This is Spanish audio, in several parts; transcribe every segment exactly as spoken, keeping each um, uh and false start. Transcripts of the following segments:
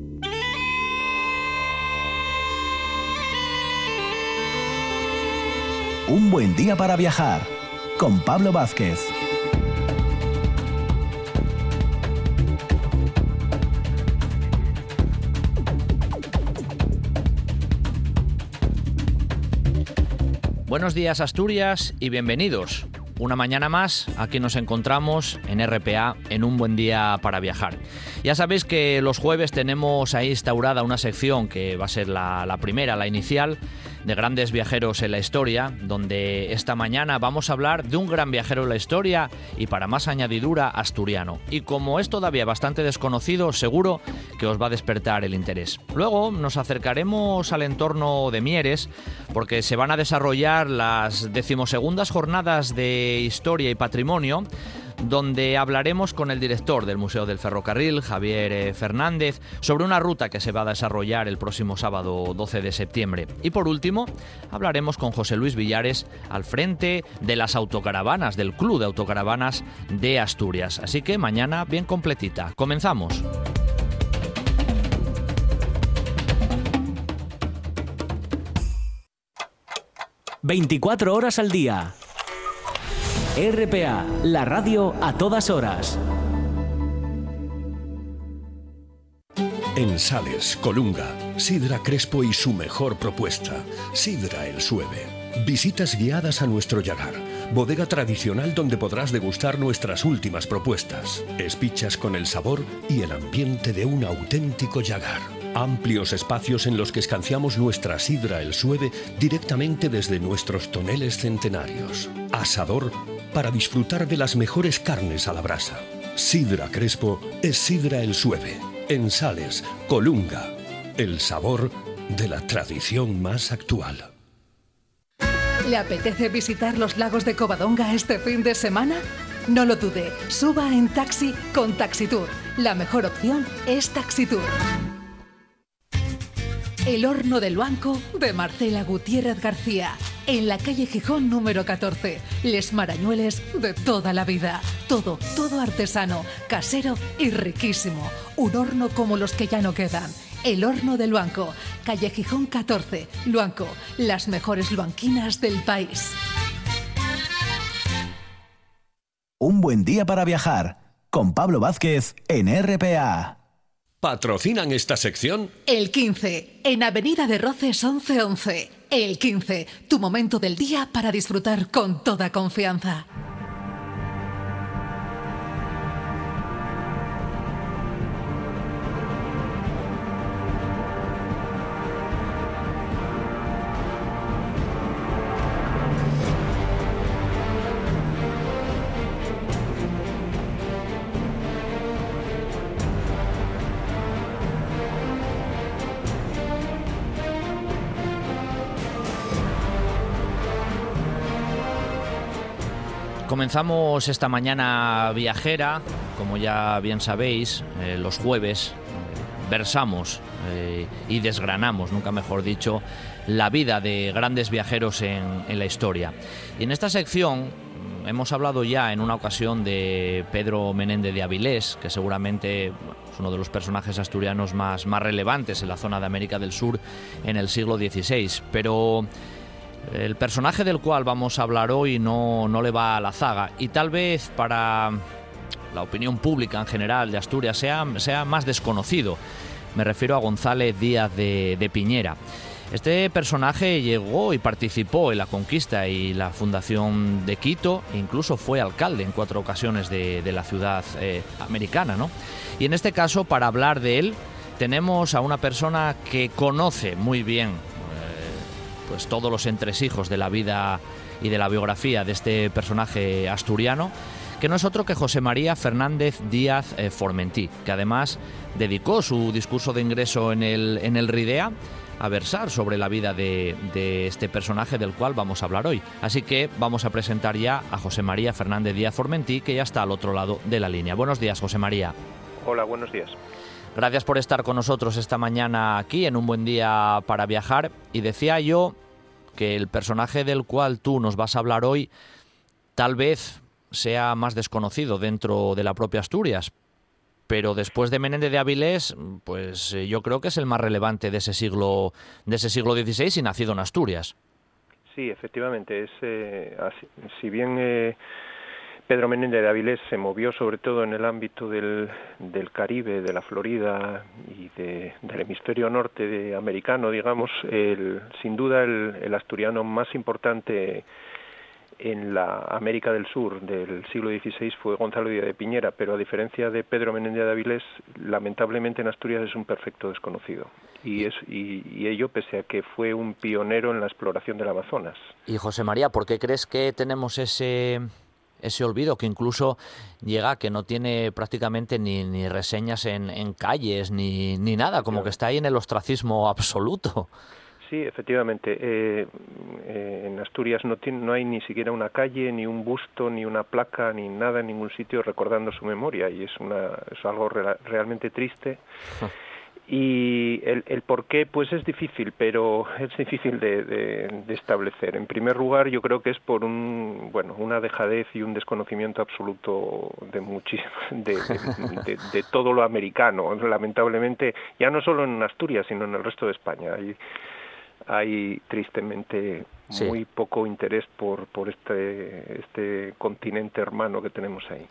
Un buen día para viajar con Pablo Vázquez. Buenos días, Asturias, y bienvenidos. Una mañana más, aquí nos encontramos en R P A en Un Buen Día para Viajar. Ya sabéis que los jueves tenemos ahí instaurada una sección que va a ser la, la primera, la inicial, de grandes viajeros en la historia, donde esta mañana vamos a hablar de un gran viajero en la historia y, para más añadidura, asturiano. Y como es todavía bastante desconocido, seguro que os va a despertar el interés. Luego nos acercaremos al entorno de Mieres, porque se van a desarrollar las decimosegundas jornadas de Historia y Patrimonio, donde hablaremos con el director del Museo del Ferrocarril, Javier Fernández, sobre una ruta que se va a desarrollar el próximo sábado doce de septiembre. Y por último, hablaremos con José Luis Villares al frente de las autocaravanas, del Club de Autocaravanas de Asturias. Así que mañana bien completita. Comenzamos. veinticuatro horas al día. R P A, la radio a todas horas. En Sales, Colunga, Sidra Crespo y su mejor propuesta, Sidra El Sueve. Visitas guiadas a nuestro Llagar, bodega tradicional donde podrás degustar nuestras últimas propuestas. Espichas con el sabor y el ambiente de un auténtico Llagar. Amplios espacios en los que escanciamos nuestra Sidra El Sueve directamente desde nuestros toneles centenarios. Asador para disfrutar de las mejores carnes a la brasa. Sidra Crespo es Sidra El Sueve. En Sales, Colunga, el sabor de la tradición más actual. ¿Le apetece visitar los lagos de Covadonga este fin de semana? No lo dude, suba en taxi con Taxitour. La mejor opción es Taxitour. El horno del Luanco de Marcela Gutiérrez García, en la calle Gijón número catorce. Les marañueles de toda la vida. Todo, todo artesano, casero y riquísimo. Un horno como los que ya no quedan. El horno del Luanco, calle Gijón catorce, Luanco, las mejores luanquinas del país. Un buen día para viajar con Pablo Vázquez en R P A. ¿Patrocinan esta sección? El quince, en Avenida de Roces once once. El quince, tu momento del día para disfrutar con toda confianza. Comenzamos esta mañana viajera, como ya bien sabéis, eh, los jueves eh, versamos eh, y desgranamos, nunca mejor dicho, la vida de grandes viajeros en, en la historia. Y en esta sección hemos hablado ya en una ocasión de Pedro Menéndez de Avilés, que seguramente es uno de los personajes asturianos más, más relevantes en la zona de América del Sur en el siglo dieciséis, pero el personaje del cual vamos a hablar hoy no, no le va a la zaga, y tal vez para la opinión pública en general de Asturias sea, sea más desconocido. Me refiero a González Díaz de, de Piñera. Este personaje llegó y participó en la conquista y la fundación de Quito, e incluso fue alcalde en cuatro ocasiones de, de la ciudad eh, americana, ¿no? Y en este caso, para hablar de él, tenemos a una persona que conoce muy bien pues todos los entresijos de la vida y de la biografía de este personaje asturiano, que no es otro que José María Fernández Díaz eh, Formentí, que además dedicó su discurso de ingreso en el, en el RIDEA a versar sobre la vida de, de este personaje del cual vamos a hablar hoy. Así que vamos a presentar ya a José María Fernández Díaz Formentí, que ya está al otro lado de la línea. Buenos días, José María. Hola, buenos días. Gracias por estar con nosotros esta mañana aquí en Un Buen Día para Viajar. Y decía yo que el personaje del cual tú nos vas a hablar hoy tal vez sea más desconocido dentro de la propia Asturias, pero después de Menéndez de Avilés, pues eh, yo creo que es el más relevante de ese siglo de ese siglo dieciséis y nacido en Asturias. Sí, efectivamente, es eh, así, si bien eh, Pedro Menéndez de Avilés se movió sobre todo en el ámbito del, del Caribe, de la Florida y de, del hemisferio norte de americano, digamos, el, sin duda el, el asturiano más importante en la América del Sur del siglo dieciséis fue Gonzalo Díaz de Piñera, pero a diferencia de Pedro Menéndez de Avilés, lamentablemente en Asturias es un perfecto desconocido. Y, es, y, y ello pese a que fue un pionero en la exploración del Amazonas. Y José María, ¿por qué crees que tenemos ese... ese olvido que incluso llega que no tiene prácticamente ni, ni reseñas en, en calles ni, ni nada, como que está ahí en el ostracismo absoluto? Sí, efectivamente. Eh, eh, en Asturias no, tiene, no hay ni siquiera una calle, ni un busto, ni una placa, ni nada en ningún sitio recordando su memoria, y es, una, es algo re, realmente triste. Y el, el por qué, pues es difícil, pero es difícil de, de, de establecer. En primer lugar, yo creo que es por un, bueno, una dejadez y un desconocimiento absoluto de muchísimo, de, de, de, de todo lo americano. Lamentablemente, ya no solo en Asturias, sino en el resto de España. Hay, hay tristemente sí. muy poco interés por, por este, este continente hermano que tenemos ahí.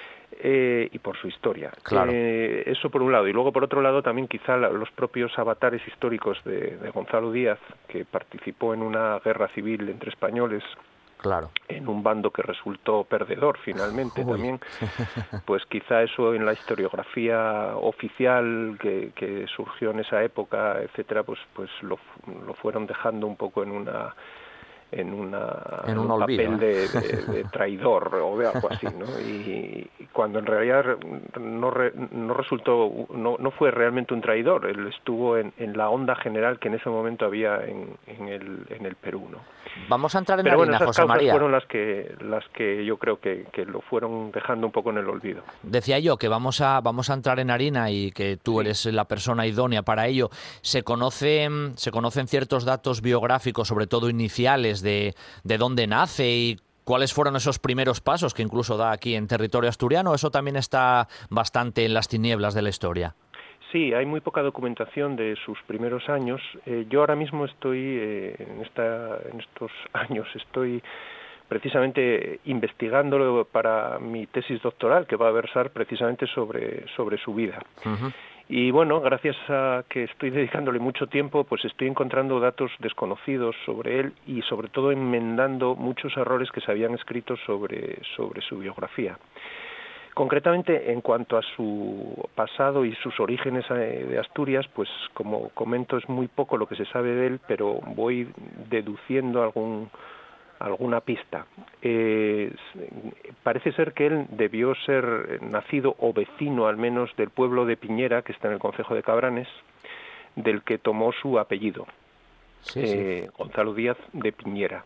Eh, y por su historia. Claro. Eh, eso por un lado. Y luego por otro lado también quizá la, los propios avatares históricos de, de Gonzalo Díaz, que participó en una guerra civil entre españoles, claro, en un bando que resultó perdedor finalmente. Uy. También, pues quizá eso en la historiografía oficial que, que surgió en esa época, etcétera, pues pues lo, lo fueron dejando un poco en una en, una, en un, un olvido, papel ¿eh? de, de, de traidor o de algo así, ¿no? Y, y cuando en realidad no, re, no resultó, no, no fue realmente un traidor, él estuvo en, en la onda general que en ese momento había en, en, el, en el Perú, ¿no? Vamos a entrar en Pero harina, bueno, esas José María. fueron las que las que yo creo que, que lo fueron dejando un poco en el olvido. Decía yo que vamos a vamos a entrar en harina y que tú sí. eres la persona idónea para ello. Se conocen se conocen ciertos datos biográficos, sobre todo iniciales, de, de dónde nace y cuáles fueron esos primeros pasos que incluso da aquí en territorio asturiano. Eso también está bastante en las tinieblas de la historia. Sí, hay muy poca documentación de sus primeros años. Eh, yo ahora mismo estoy, eh, en, esta, en estos años, estoy precisamente investigándolo para mi tesis doctoral, que va a versar precisamente sobre, sobre su vida. Uh-huh. Y bueno, gracias a que estoy dedicándole mucho tiempo, pues estoy encontrando datos desconocidos sobre él y sobre todo enmendando muchos errores que se habían escrito sobre, sobre su biografía. Concretamente, en cuanto a su pasado y sus orígenes de Asturias, pues como comento es muy poco lo que se sabe de él, pero voy deduciendo algún, alguna pista. Eh, parece ser que él debió ser nacido o vecino al menos del pueblo de Piñera, que está en el concejo de Cabranes, del que tomó su apellido, sí, eh, sí. Gonzalo Díaz de Piñera.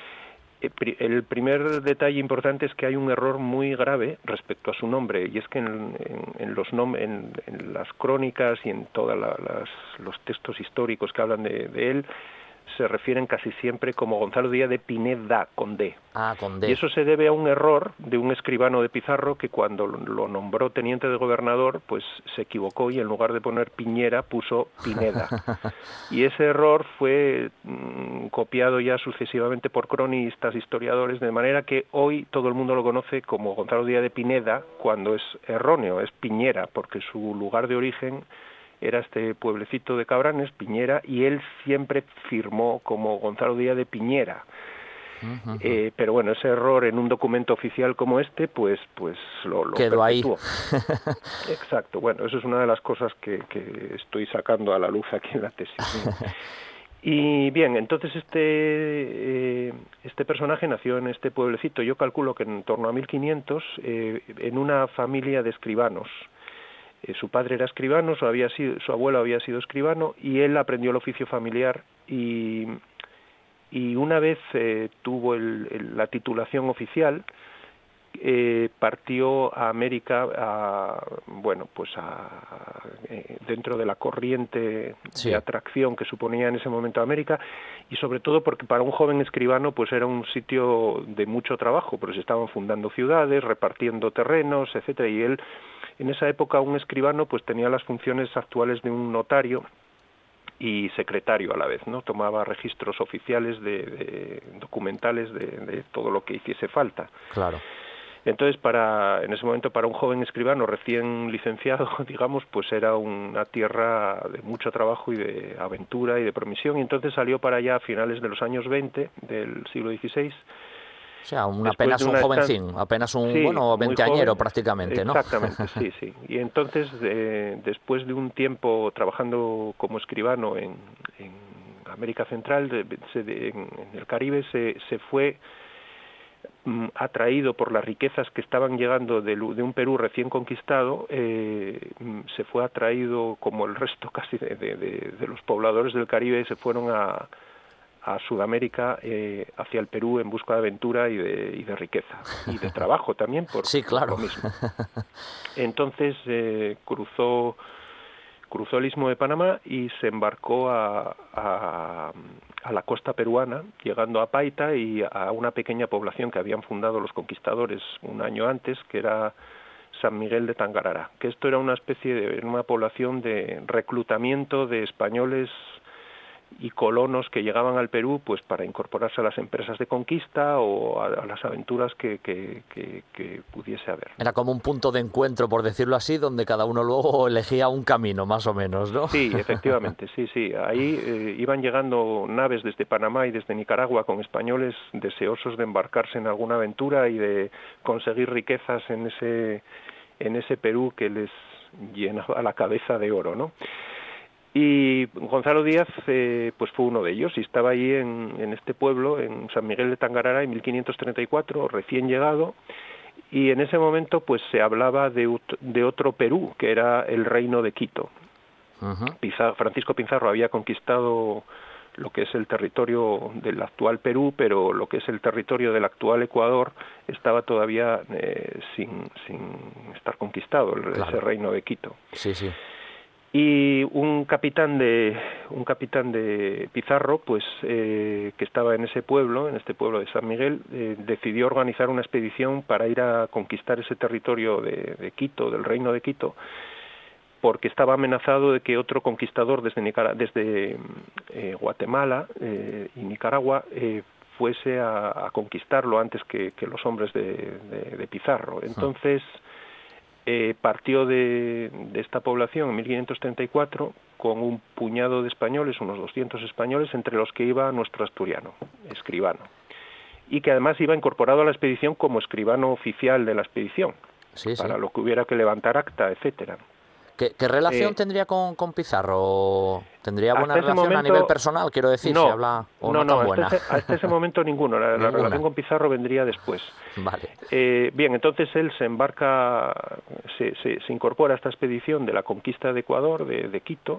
El primer detalle importante es que hay un error muy grave respecto a su nombre, y es que en, en, en los nom en, en las crónicas y en todos los textos históricos que hablan de, de él, se refieren casi siempre como Gonzalo Díaz de Pineda, con D. Ah, con D. Y eso se debe a un error de un escribano de Pizarro que cuando lo nombró teniente de gobernador, pues se equivocó y en lugar de poner Piñera puso Pineda. Y ese error fue mmm, copiado ya sucesivamente por cronistas, historiadores, de manera que hoy todo el mundo lo conoce como Gonzalo Díaz de Pineda, cuando es erróneo, es Piñera, porque su lugar de origen era este pueblecito de Cabranes, Piñera, y él siempre firmó como Gonzalo Díaz de Piñera. Uh-huh. Eh, pero bueno, ese error en un documento oficial como este, pues pues lo, lo quedó perpetuó. Ahí. Exacto, bueno, eso es una de las cosas que, que estoy sacando a la luz aquí en la tesis. Y bien, entonces este eh, este personaje nació en este pueblecito, yo calculo que en torno a mil quinientos, eh, en una familia de escribanos. Eh, su padre era escribano, su, había sido, su abuelo había sido escribano y él aprendió el oficio familiar y, y una vez eh, tuvo el, el, la titulación oficial, eh, partió a América, a, bueno, pues a, eh, dentro de la corriente sí. de atracción que suponía en ese momento América, y sobre todo porque para un joven escribano pues era un sitio de mucho trabajo, porque se estaban fundando ciudades, repartiendo terrenos, etcétera, y él En esa época un escribano pues tenía las funciones actuales de un notario y secretario a la vez, ¿no? Tomaba registros oficiales de, de documentales de, de todo lo que hiciese falta. Claro. Entonces, para en ese momento, para un joven escribano recién licenciado, digamos, pues era una tierra de mucho trabajo y de aventura y de promisión, y entonces salió para allá a finales de los años veinte del siglo dieciséis. O sea, un, apenas un jovencín, apenas un, sí, bueno, veinteañero joven, prácticamente, ¿no? Exactamente, sí, sí. Y entonces, eh, después de un tiempo trabajando como escribano en, en América Central, de, de, en, en el Caribe, se, se fue atraído por las riquezas que estaban llegando de, de un Perú recién conquistado, eh, se fue atraído, como el resto casi de, de, de los pobladores del Caribe, se fueron a, a Sudamérica, eh, hacia el Perú en busca de aventura y de, y de riqueza, y de trabajo también, por, sí, claro. por lo mismo. Entonces eh, cruzó cruzó el Istmo de Panamá y se embarcó a, a, a la costa peruana, llegando a Paita y a una pequeña población que habían fundado los conquistadores un año antes, que era San Miguel de Tangarara, que esto era una especie de una población de reclutamiento de españoles y colonos que llegaban al Perú pues para incorporarse a las empresas de conquista o a, a las aventuras que, que, que, que pudiese haber. Era como un punto de encuentro, por decirlo así, donde cada uno luego elegía un camino, más o menos, ¿no? Sí, efectivamente, sí, sí. Ahí eh, iban llegando naves desde Panamá y desde Nicaragua con españoles deseosos de embarcarse en alguna aventura y de conseguir riquezas en ese, en ese Perú que les llenaba la cabeza de oro, ¿no? Y Gonzalo Díaz eh, pues fue uno de ellos y estaba ahí en, en este pueblo, en San Miguel de Tangarara, en mil quinientos treinta y cuatro, recién llegado, y en ese momento pues se hablaba de, de otro Perú, que era el Reino de Quito. Uh-huh. Pizarro, Francisco Pizarro había conquistado lo que es el territorio del actual Perú, pero lo que es el territorio del actual Ecuador estaba todavía eh, sin, sin estar conquistado, el, claro. Ese Reino de Quito. Sí, sí. Y un capitán de un capitán de Pizarro, pues eh, que estaba en ese pueblo, en este pueblo de San Miguel, eh, decidió organizar una expedición para ir a conquistar ese territorio de, de Quito, del Reino de Quito, porque estaba amenazado de que otro conquistador desde, Nicara- desde eh, Guatemala eh, y Nicaragua eh, fuese a, a conquistarlo antes que, que los hombres de, de, de Pizarro. Entonces Eh, partió de, de esta población en mil quinientos treinta y cuatro con un puñado de españoles, unos doscientos españoles, entre los que iba nuestro asturiano, escribano, y que además iba incorporado a la expedición como escribano oficial de la expedición, sí, para sí. lo que hubiera que levantar acta, etcétera. ¿Qué, qué relación eh, tendría con, con Pizarro? ¿Tendría buena relación momento, a nivel personal, quiero decir, no, si habla o no, no, no tan hasta buena? Ese, hasta ese momento ninguno, la, la relación con Pizarro vendría después. Vale. Eh, bien, entonces él se embarca, se, se, se incorpora a esta expedición de la conquista de Ecuador, de, de Quito,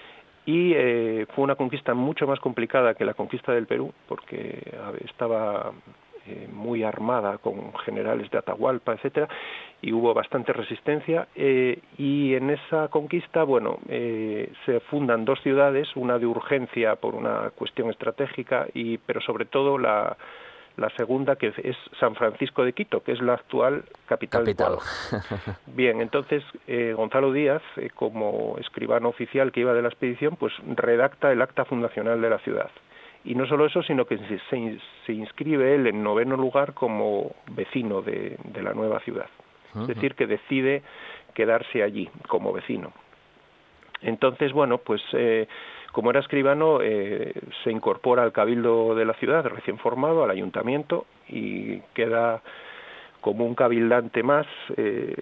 y eh, fue una conquista mucho más complicada que la conquista del Perú, porque estaba eh, muy armada con generales de Atahualpa, etcétera, y hubo bastante resistencia, eh, y en esa conquista, bueno, eh, se fundan dos ciudades, una de urgencia por una cuestión estratégica, y pero sobre todo la, la segunda, que es San Francisco de Quito, que es la actual capital, capital. de Ecuador. Bien, entonces eh, Gonzalo Díaz, eh, como escribano oficial que iba de la expedición, pues redacta el acta fundacional de la ciudad. Y no solo eso, sino que se, se, se inscribe él en noveno lugar como vecino de, de la nueva ciudad. Uh-huh. Es decir, que decide quedarse allí como vecino. Entonces, bueno, pues eh, como era escribano, eh, se incorpora al cabildo de la ciudad, recién formado, al ayuntamiento, y queda como un cabildante más eh,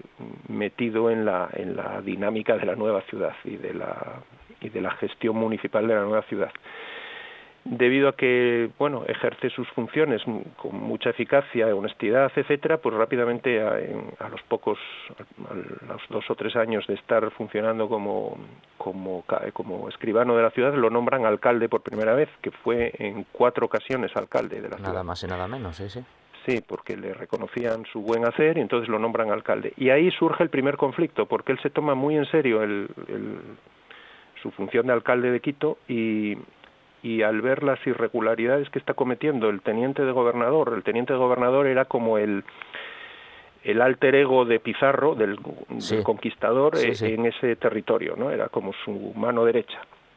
metido en la, en la dinámica de la nueva ciudad y de la, y de la gestión municipal de la nueva ciudad. Debido a que, bueno, ejerce sus funciones con mucha eficacia, honestidad, etcétera, pues rápidamente a, a los pocos, a los dos o tres años de estar funcionando como, como, como escribano de la ciudad, lo nombran alcalde por primera vez, que fue en cuatro ocasiones alcalde de la ciudad. Nada más y nada menos, sí, sí. Sí, porque le reconocían su buen hacer y entonces lo nombran alcalde. Y ahí surge el primer conflicto, porque él se toma muy en serio el, el, su función de alcalde de Quito y... y al ver las irregularidades que está cometiendo el teniente de gobernador, el teniente de gobernador era como el el alter ego de Pizarro, del, sí. del conquistador, sí, eh, sí. en ese territorio, ¿no? Era como su mano derecha.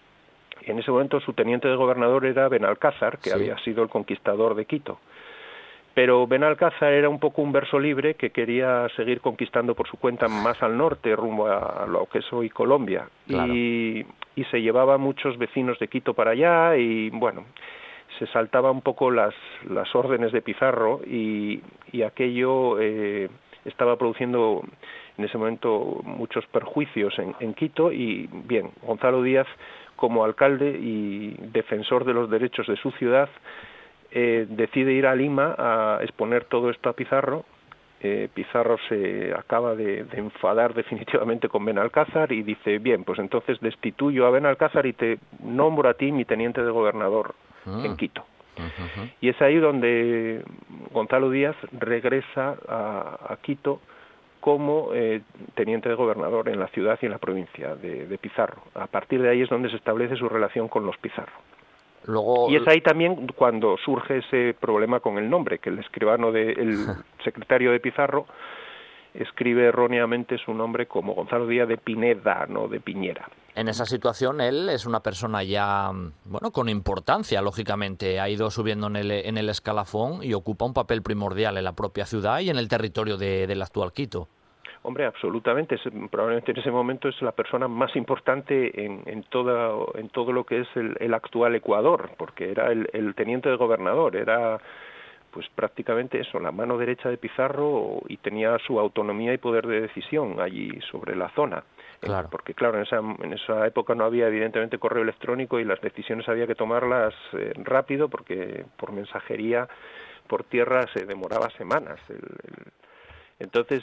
En ese momento su teniente de gobernador era Benalcázar, que sí. había sido el conquistador de Quito. Pero Benalcázar era un poco un verso libre que quería seguir conquistando por su cuenta más al norte, rumbo a lo que es hoy Colombia. Claro. Y, y se llevaba muchos vecinos de Quito para allá y, bueno, se saltaba un poco las, las órdenes de Pizarro y, y aquello eh, estaba produciendo en ese momento muchos perjuicios en, en Quito y, bien, Gonzalo Díaz, como alcalde y defensor de los derechos de su ciudad, eh, decide ir a Lima a exponer todo esto a Pizarro. Eh, Pizarro se acaba de, de enfadar definitivamente con Benalcázar y dice, bien, pues entonces destituyo a Benalcázar y te nombro a ti mi teniente de gobernador mm. en Quito. Uh-huh. Y es ahí donde Gonzalo Díaz regresa a, a Quito como eh, teniente de gobernador en la ciudad y en la provincia de, de Pizarro. A partir de ahí es donde se establece su relación con los Pizarro. Luego... Y es ahí también cuando surge ese problema con el nombre, que el escribano, de, el secretario de Pizarro, escribe erróneamente su nombre como Gonzalo Díaz de Pineda, no de Piñera. En esa situación él es una persona ya, bueno, con importancia, lógicamente. Ha ido subiendo en el, en el escalafón y ocupa un papel primordial en la propia ciudad y en el territorio de, del actual Quito. Hombre, absolutamente. Es, probablemente en ese momento es la persona más importante en, en, toda, en todo lo que es el, el actual Ecuador, porque era el, el teniente de gobernador, era pues prácticamente eso, la mano derecha de Pizarro y tenía su autonomía y poder de decisión allí sobre la zona. Claro. Porque claro, en esa, en esa época no había evidentemente correo electrónico y las decisiones había que tomarlas eh, rápido porque por mensajería por tierra se demoraba semanas. El, el, entonces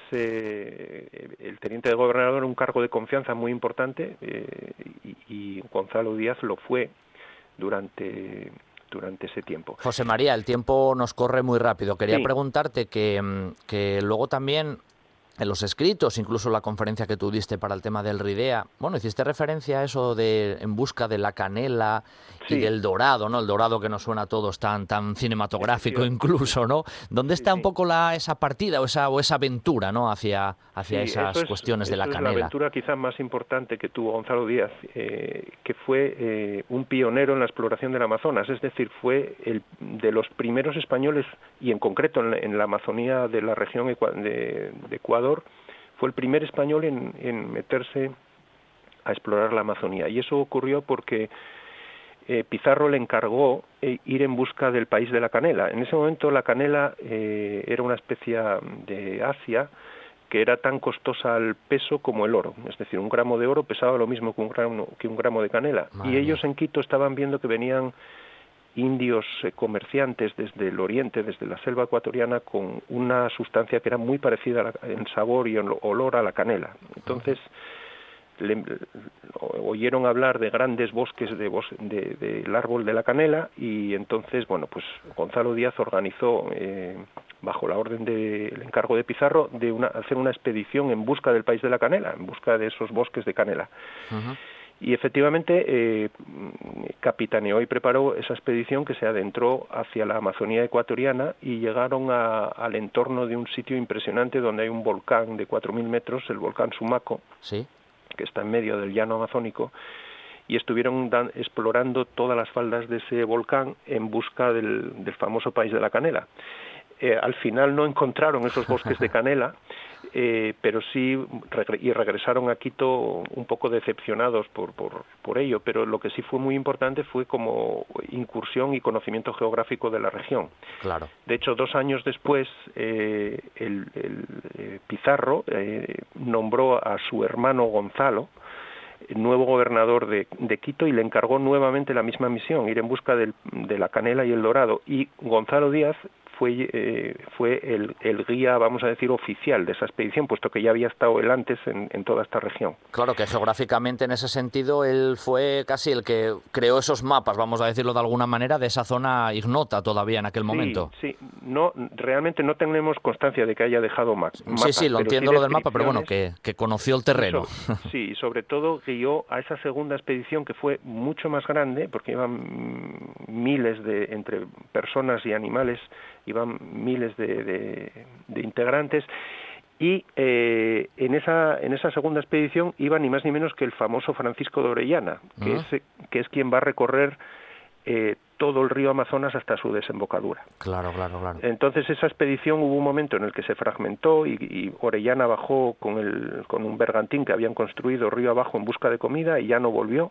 eh, el teniente de gobernador era un cargo de confianza muy importante eh, y, y Gonzalo Díaz lo fue durante durante ese tiempo. José María, el tiempo nos corre muy rápido. Quería sí. preguntarte que, que luego también en los escritos, incluso la conferencia que tú diste para el tema del Ridea, bueno, hiciste referencia a eso de en busca de la canela sí. y del dorado, ¿no? El dorado que nos suena a todos tan tan cinematográfico incluso, ¿no? ¿Dónde está sí, sí. un poco la esa partida o esa o esa aventura, ¿no? Hacia hacia sí, esas es, cuestiones de la canela. Es la aventura quizás más importante que tuvo Gonzalo Díaz, eh, que fue eh, un pionero en la exploración del Amazonas, es decir, fue el de los primeros españoles y en concreto en la, en la Amazonía de la región de, de Ecuador. Fue el primer español en, en meterse a explorar la Amazonía y eso ocurrió porque eh, Pizarro le encargó eh, ir en busca del país de la canela. En ese momento la canela eh, era una especie de Asia que era tan costosa al peso como el oro, es decir, un gramo de oro pesaba lo mismo que un gramo, que un gramo de canela. Madre y ellos en Quito estaban viendo que venían indios eh, comerciantes desde el oriente, desde la selva ecuatoriana, con una sustancia que era muy parecida a la, en sabor y en olor a la canela. Entonces, le, le, oyeron hablar de grandes bosques de, bos, de, de, del árbol de la canela y entonces, bueno, pues Gonzalo Díaz organizó, eh, bajo la orden del de, encargo de Pizarro, de una, hacer una expedición en busca del país de la canela, en busca de esos bosques de canela. Uh-huh. Y efectivamente eh, capitaneó y preparó esa expedición que se adentró hacia la Amazonía ecuatoriana y llegaron a, al entorno de un sitio impresionante donde hay un volcán de cuatro mil metros, el volcán Sumaco, ¿sí? que está en medio del llano amazónico, y estuvieron dan, explorando todas las faldas de ese volcán en busca del, del famoso país de la canela. Eh, al final no encontraron esos bosques de canela, eh, pero sí regre- y regresaron a Quito un poco decepcionados por, por, por ello, pero lo que sí fue muy importante fue como incursión y conocimiento geográfico de la región. Claro. De hecho, dos años después, eh, el, el eh, Pizarro eh, nombró a su hermano Gonzalo nuevo gobernador de, de Quito y le encargó nuevamente la misma misión, ir en busca del, de la canela y el dorado. Y Gonzalo Díaz fue eh, fue el, el guía, vamos a decir, oficial de esa expedición, puesto que ya había estado él antes en, en toda esta región. Claro que geográficamente en ese sentido él fue casi el que creó esos mapas, vamos a decirlo de alguna manera, de esa zona ignota todavía en aquel sí, momento. Sí, no, realmente no tenemos constancia de que haya dejado mapas. Sí, sí, lo entiendo sí lo del mapa, pero bueno, que, que conoció el terreno. Sobre, sí, y sobre todo guió a esa segunda expedición que fue mucho más grande, porque iban miles de, entre personas y animales, iban miles de, de, de integrantes, Y eh, en esa en esa segunda expedición iba ni más ni menos que el famoso Francisco de Orellana, que, uh-huh. es, que es quien va a recorrer eh, todo el río Amazonas hasta su desembocadura. Claro, claro, claro. Entonces esa expedición hubo un momento en el que se fragmentó y, y Orellana bajó con, el, con un bergantín que habían construido río abajo en busca de comida y ya no volvió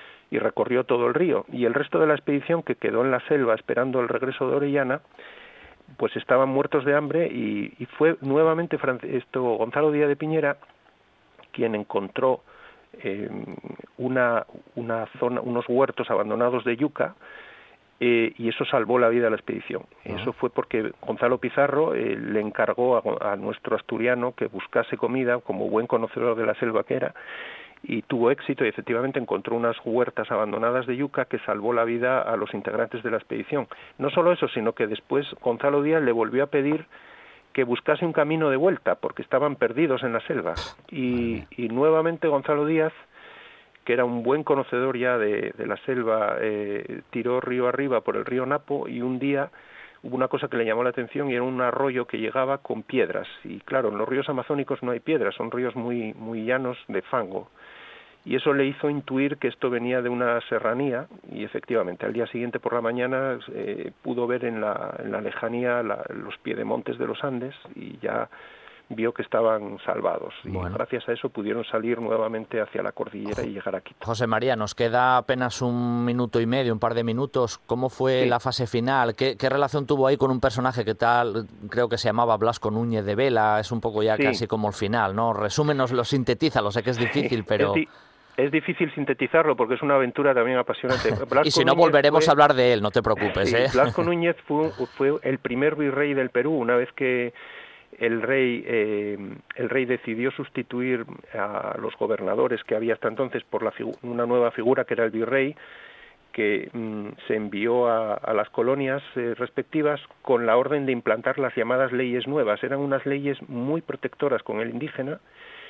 y recorrió todo el río. Y el resto de la expedición, que quedó en la selva esperando el regreso de Orellana, pues estaban muertos de hambre y, y fue nuevamente esto, Gonzalo Díaz de Piñera quien encontró eh, una, una zona, unos huertos abandonados de yuca, eh, y eso salvó la vida de la expedición. Uh-huh. Eso fue porque Gonzalo Pizarro eh, le encargó a, a nuestro asturiano que buscase comida, como buen conocedor de la selva que era, y tuvo éxito y efectivamente encontró unas huertas abandonadas de yuca que salvó la vida a los integrantes de la expedición. No solo eso, sino que después Gonzalo Díaz le volvió a pedir que buscase un camino de vuelta porque estaban perdidos en la selva y, y nuevamente Gonzalo Díaz, que era un buen conocedor ya de, de la selva, eh, tiró río arriba por el río Napo y un día hubo una cosa que le llamó la atención y era un arroyo que llegaba con piedras y claro, en los ríos amazónicos no hay piedras, son ríos muy, muy llanos de fango. Y eso le hizo intuir que esto venía de una serranía y efectivamente al día siguiente por la mañana eh, pudo ver en la, en la lejanía la, los piedemontes de los Andes y ya vio que estaban salvados. Bueno. Y gracias a eso pudieron salir nuevamente hacia la cordillera y llegar a Quito. José María, nos queda apenas un minuto y medio, un par de minutos. ¿Cómo fue sí. la fase final? ¿Qué, ¿Qué relación tuvo ahí con un personaje que tal, creo que se llamaba Blasco Núñez de Vela? Es un poco ya sí. casi como el final, ¿no? Resúmenos, lo sintetiza, lo sé que es difícil, pero... Es Es difícil sintetizarlo porque es una aventura también apasionante. Blasco y si no, Núñez volveremos fue... a hablar de él, no te preocupes. Sí, ¿eh? Blasco Núñez fue, fue el primer virrey del Perú, una vez que el rey, eh, el rey decidió sustituir a los gobernadores que había hasta entonces por la una nueva figura que era el virrey, que mm, se envió a, a las colonias eh, respectivas con la orden de implantar las llamadas leyes nuevas. Eran unas leyes muy protectoras con el indígena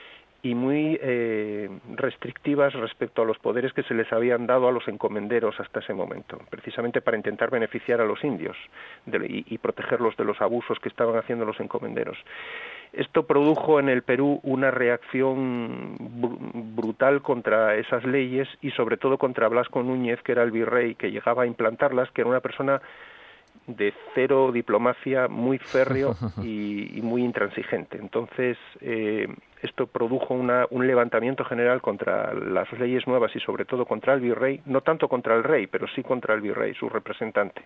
y muy eh, restrictivas respecto a los poderes que se les habían dado a los encomenderos hasta ese momento, precisamente para intentar beneficiar a los indios de, y, y protegerlos de los abusos que estaban haciendo los encomenderos. Esto produjo en el Perú una reacción br brutal contra esas leyes y sobre todo contra Blasco Núñez, que era el virrey que llegaba a implantarlas, que era una persona de cero diplomacia, muy férreo y, y muy intransigente. Entonces, eh, esto produjo una, un levantamiento general contra las leyes nuevas y sobre todo contra el virrey, no tanto contra el rey, pero sí contra el virrey, su representante.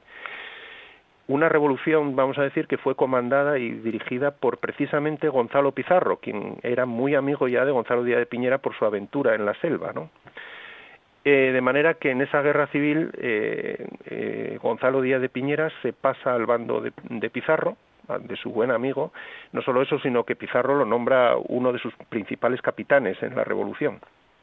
Una revolución, vamos a decir, que fue comandada y dirigida por precisamente Gonzalo Pizarro, quien era muy amigo ya de Gonzalo Díaz de Piñera por su aventura en la selva, ¿no? Eh, de manera que en esa guerra civil eh, eh, Gonzalo Díaz de Piñera se pasa al bando de, de Pizarro, de su buen amigo. No solo eso, sino que Pizarro lo nombra uno de sus principales capitanes en la revolución.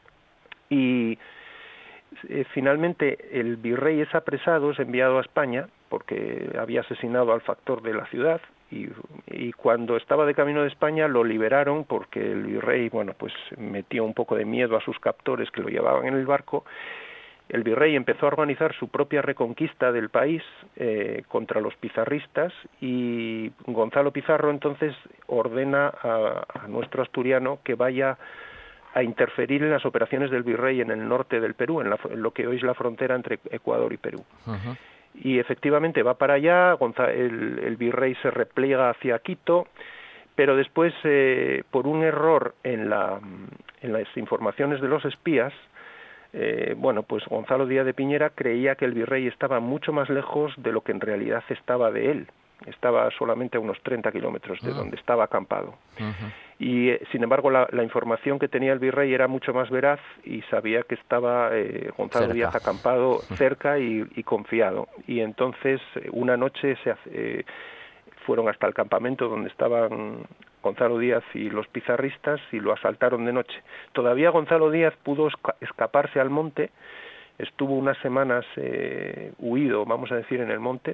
Y eh, finalmente el virrey es apresado, es enviado a España porque había asesinado al factor de la ciudad. Y, y cuando estaba de camino de España lo liberaron porque el virrey, bueno, pues metió un poco de miedo a sus captores que lo llevaban en el barco. El virrey empezó a organizar su propia reconquista del país eh, contra los pizarristas y Gonzalo Pizarro entonces ordena a, a nuestro asturiano que vaya a interferir en las operaciones del virrey en el norte del Perú, en, la, en lo que hoy es la frontera entre Ecuador y Perú. Uh-huh. Y efectivamente va para allá, el, el virrey se repliega hacia Quito, pero después, eh, por un error en, la, en las informaciones de los espías, eh, bueno, pues Gonzalo Díaz de Piñera creía que el virrey estaba mucho más lejos de lo que en realidad estaba de él. Estaba solamente a unos treinta kilómetros de uh-huh. donde estaba acampado. Uh-huh. Y, eh, sin embargo, la, la información que tenía el virrey era mucho más veraz y sabía que estaba eh, Gonzalo cerca. Díaz acampado cerca y, y confiado. Y entonces, una noche se hace, eh, fueron hasta el campamento donde estaban Gonzalo Díaz y los pizarristas y lo asaltaron de noche. Todavía Gonzalo Díaz pudo esca- escaparse al monte, estuvo unas semanas eh, huido, vamos a decir, en el monte,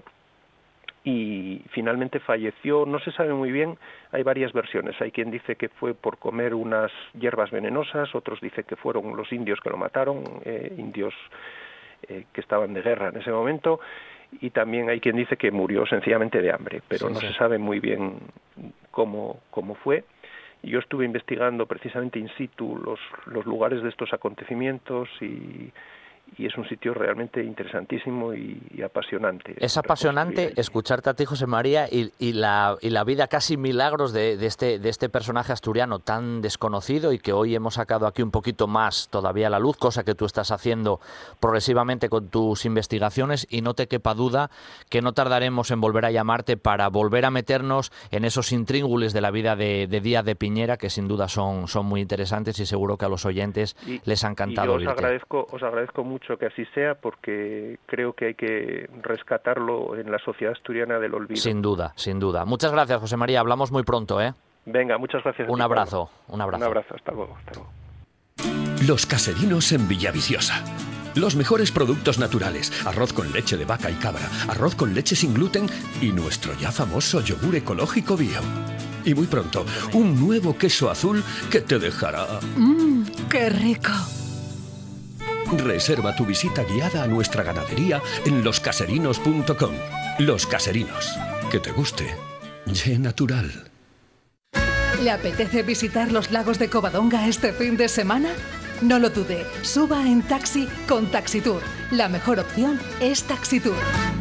y finalmente falleció. No se sabe muy bien, hay varias versiones. Hay quien dice que fue por comer unas hierbas venenosas, otros dicen que fueron los indios que lo mataron, eh, indios eh, que estaban de guerra en ese momento, y también hay quien dice que murió sencillamente de hambre, pero sí, no sí. se sabe muy bien cómo, cómo fue. yo estuve investigando precisamente in situ los, los lugares de estos acontecimientos y, y es un sitio realmente interesantísimo y, y apasionante. Es apasionante escucharte a ti, José María, y, y, la, y la vida casi milagros de, de, este, de este personaje asturiano tan desconocido y que hoy hemos sacado aquí un poquito más todavía a la luz, cosa que tú estás haciendo progresivamente con tus investigaciones, y no te quepa duda que no tardaremos en volver a llamarte para volver a meternos en esos intríngulis de la vida de, de Díaz de Piñera, que sin duda son, son muy interesantes y seguro que a los oyentes y, les ha encantado y yo os oírte. agradezco, os agradezco mucho mucho que así sea, porque creo que hay que rescatarlo en la sociedad asturiana del olvido. Sin duda, sin duda. Muchas gracias, José María. Hablamos muy pronto, ¿eh? Venga, muchas gracias. Un abrazo, un abrazo. Un abrazo, hasta luego, hasta luego. Los Caserinos en Villaviciosa. Los mejores productos naturales, arroz con leche de vaca y cabra, arroz con leche sin gluten y nuestro ya famoso yogur ecológico bio. Y muy pronto, un nuevo queso azul que te dejará... ¡Mmm, qué rico! Reserva tu visita guiada a nuestra ganadería en los caserinos punto com. Los Caserinos. Que te guste. Ye natural. ¿Le apetece visitar los lagos de Covadonga este fin de semana? No lo dude, suba en taxi con Taxitour. La mejor opción es Taxitour.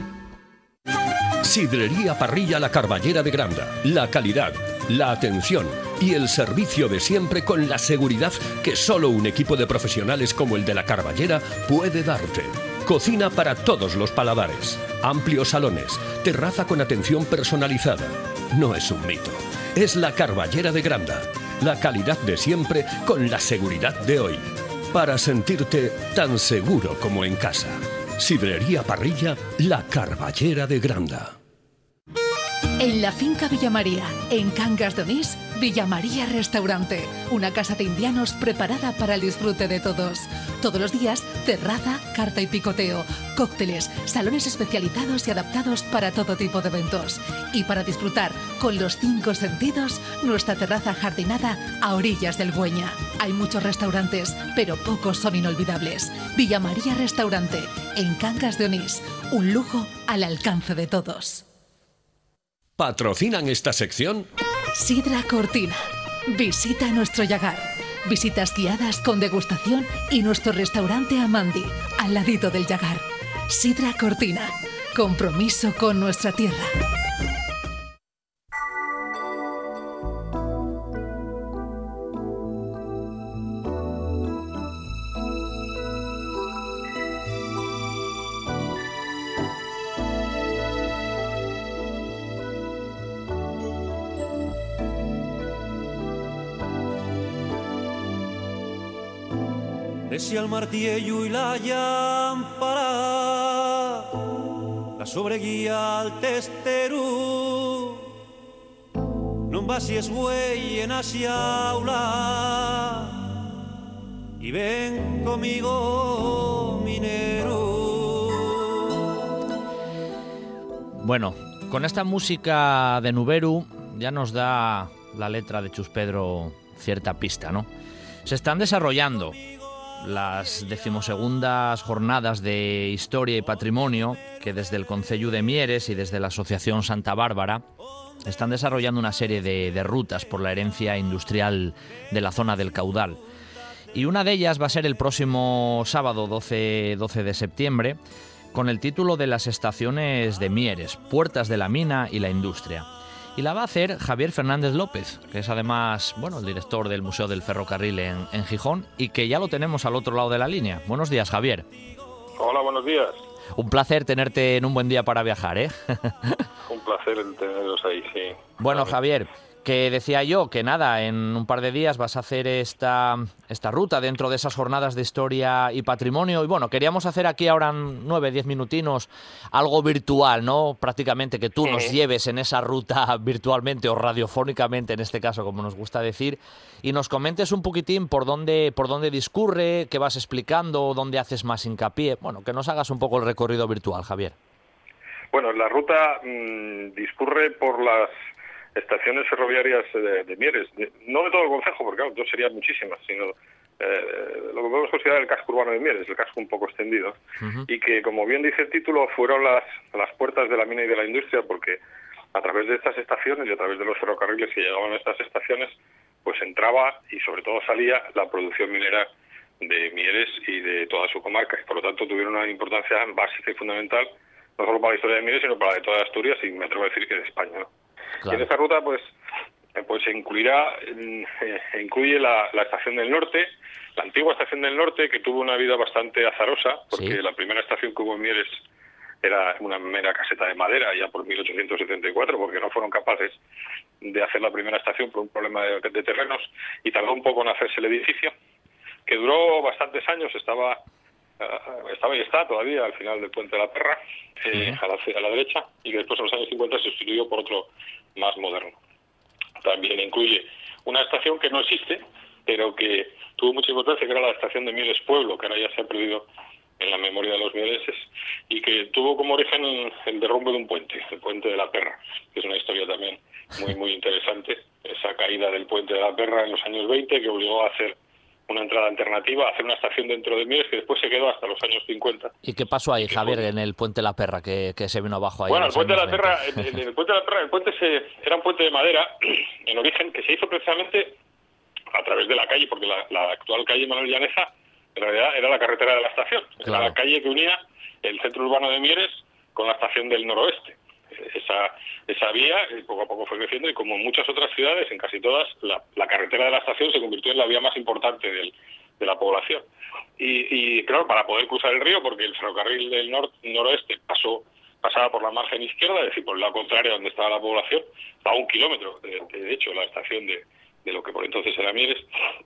Sidrería Parrilla La Carballera de Granda. La calidad, la atención y el servicio de siempre con la seguridad que solo un equipo de profesionales como el de La Carballera puede darte. Cocina para todos los paladares, amplios salones, terraza con atención personalizada. No es un mito, es La Carballera de Granda. La calidad de siempre con la seguridad de hoy. Para sentirte tan seguro como en casa. Sidrería Parrilla La Carballera de Granda. En la finca Villamaría, en Cangas de Onís, Villamaría Restaurante, una casa de indianos preparada para el disfrute de todos. Todos los días, terraza, carta y picoteo, cócteles, salones especializados y adaptados para todo tipo de eventos. Y para disfrutar con los cinco sentidos, nuestra terraza jardinada a orillas del Güeña. Hay muchos restaurantes, pero pocos son inolvidables. Villamaría Restaurante, en Cangas de Onís, un lujo al alcance de todos. ¿Patrocinan esta sección? Sidra Cortina. Visita nuestro Yagar. Visitas guiadas con degustación y nuestro restaurante Amandi, al ladito del Yagar. Sidra Cortina. Compromiso con nuestra tierra. Desi al martillo y la lámpara, la sobreguía al testero, non vasies güey en asiaula, y ven conmigo, minero. Bueno, con esta música de Nuberu ya nos da la letra de Chus Pedro cierta pista, ¿no? Se están desarrollando las decimosegundas jornadas de Historia y Patrimonio que desde el Concello de Mieres y desde la Asociación Santa Bárbara están desarrollando una serie de, de rutas por la herencia industrial de la zona del Caudal. Y una de ellas va a ser el próximo sábado doce de septiembre con el título de las estaciones de Mieres, Puertas de la Mina y la Industria. Y la va a hacer Javier Fernández López, que es además, bueno, el director del Museo del Ferrocarril en, en Gijón y que ya lo tenemos al otro lado de la línea. Buenos días, Javier. Hola, buenos días. Un placer tenerte en un buen día para viajar, ¿eh? Un placer teneros ahí, sí. Bueno, Javier, que decía yo que nada, en un par de días vas a hacer esta, esta ruta dentro de esas jornadas de Historia y Patrimonio. Y bueno, queríamos hacer aquí ahora nueve, diez minutinos algo virtual, ¿no? Prácticamente que tú nos lleves en esa ruta virtualmente o radiofónicamente, en este caso, como nos gusta decir, y nos comentes un poquitín por dónde, por dónde discurre, qué vas explicando, dónde haces más hincapié. Bueno, que nos hagas un poco el recorrido virtual, Javier. Bueno, la ruta mmm, discurre por las estaciones ferroviarias de, de Mieres, de, no de todo el concejo, porque claro, no serían muchísimas, sino eh, lo que podemos considerar el casco urbano de Mieres, el casco un poco extendido, uh-huh. Y que, como bien dice el título, fueron las, las puertas de la mina y de la industria, porque a través de estas estaciones y a través de los ferrocarriles que llegaban a estas estaciones, pues entraba y sobre todo salía la producción minera de Mieres y de toda su comarca, y por lo tanto tuvieron una importancia básica y fundamental, no solo para la historia de Mieres, sino para la de toda Asturias, y me atrevo a decir que de España, ¿no? Claro. Y en esta ruta, pues, pues se incluirá, eh, incluye la, la estación del norte, la antigua estación del norte, que tuvo una vida bastante azarosa, porque ¿sí? La primera estación que hubo en Mieres era una mera caseta de madera, ya por mil ochocientos setenta y cuatro, porque no fueron capaces de hacer la primera estación por un problema de, de terrenos, y tardó un poco en hacerse el edificio, que duró bastantes años, estaba uh, estaba y está todavía al final del Puente de la Perra, eh, uh-huh. a, la, a la derecha, y que después en los años cincuenta se sustituyó por otro más moderno. También incluye una estación que no existe, pero que tuvo mucha importancia, que era la estación de Mieres Pueblo, que ahora ya se ha perdido en la memoria de los mielenses, y que tuvo como origen el, el derrumbe de un puente, el Puente de la Perra, que es una historia también muy muy interesante, esa caída del Puente de la Perra en los años veinte, que obligó a hacer una entrada alternativa, a hacer una estación dentro de Mieres, que después se quedó hasta los años cincuenta. ¿Y qué pasó ahí, Javier, en el Puente de la Perra, que, que se vino abajo ahí? Bueno, el Puente de la Perra, el, el Puente de la Perra, el puente se, era un puente de madera, en origen, que se hizo precisamente a través de la calle, porque la, la actual calle Manuel Llaneza, en realidad era la carretera de la estación, claro. Era la calle que unía el centro urbano de Mieres con la estación del noroeste. Esa, esa vía poco a poco fue creciendo, y como en muchas otras ciudades, en casi todas, la, la carretera de la estación se convirtió en la vía más importante del, de la población. Y, y claro, para poder cruzar el río, porque el ferrocarril del nor, noroeste pasó pasaba por la margen izquierda, es decir, por el lado contrario donde estaba la población, a un kilómetro, de, de hecho, la estación de, de lo que por entonces era Mieres,